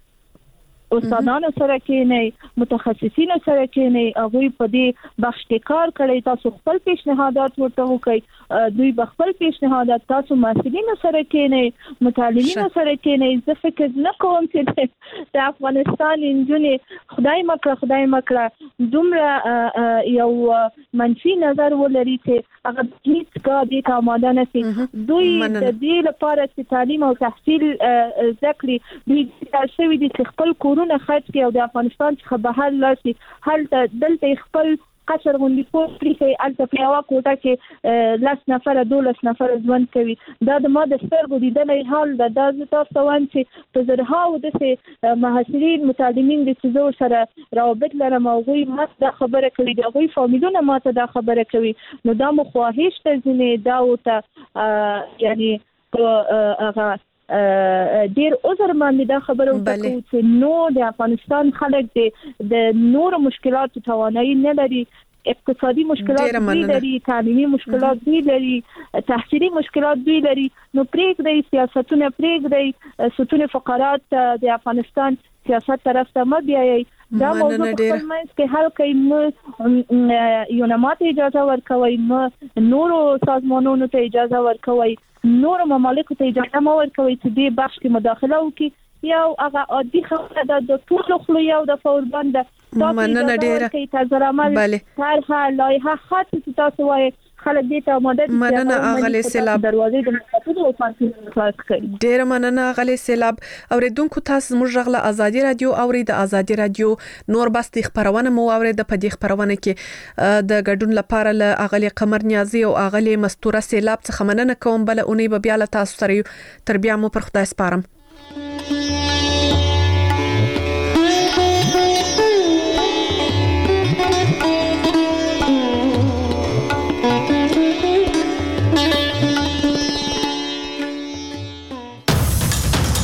استادانو سره کېنئ متخصصینو سره کېنئ هغوی په دې بخش کې کار کړی تاسو خپل پیشنهادات ورته وکړئ دوی به خپل پیشنهادات تاسو مسؤلینو سره کېنئ متعلمینو سره کېنئ زه فکر نه کوم چې د افغانستان نجونې خدای مکړه خدای مکړه دومره یو منفي نظر ولري چې هغه هیڅ کار دې ته آماده نه شي دوی د دې لپاره چې تعلیم او تحصیل زده کړي دوی ستاسو شوي دي چې خپل کور کورونه خرڅ کړي او د افغانستان څخه بهر لاسي هلته دلته خپل قصر غوندي پورې کې الته په یو کوټه کې لاس نفر دولس نفر ژوند کوي دا د ما د سترګو لیدلې حال دا د تاسو وان چې په زرهاو د محصلین متعلمین د څو سره روابط لرم او غوي ماته دا خبره کوي دا غوي فامیلونه ماته دا خبره کوي نو دا مو خواهش ته ځنه دا وته یعنی هغه ډیر عذر باندې دا خبره وکړو چې نو د افغانستان خلک د نور مشکلاتو توانایي نه لري اقتصادي مشکلات دوی لري تعلیمي مشکلات دوی لري تحصیلي مشکلات دوی لري نو پرېږدي سیاستونه پرېږدي ستون فقرات د افغانستان سیاست طرف ته ما بیایي دا موضوع په خپل منځ کې حل کوي نو یو نه ماته اجازه ورکوي نو نورو سازمانونو ته اجازه ورکوي نور ممالکو ته اجازه مو ورکوي چې دې بخش کې مداخله وکړي یو هغه عادي خبره ده د ټول خلک یو د فوربند مننه ډیره کې تاسو عمل طرحه لایحه خاصه چې تاسو وایي خلک دې ته آماده دي مننه اغلی سیلاب دروازې د مخاطبو او پارتي خلاص کړي ډیره مننه اغلی سیلاب اوریدونکو تاسو موږ غله ازادي رادیو اورید ازادي رادیو نور بس د خبرونه مو اورید په دې خبرونه کې د ګډون لپاره ل اغلی قمر نیازي او اغلی مستوره سیلاب څخه مننه کوم بل اونۍ به بیا له تاسو سره تر بیا مو پر خدای سپارم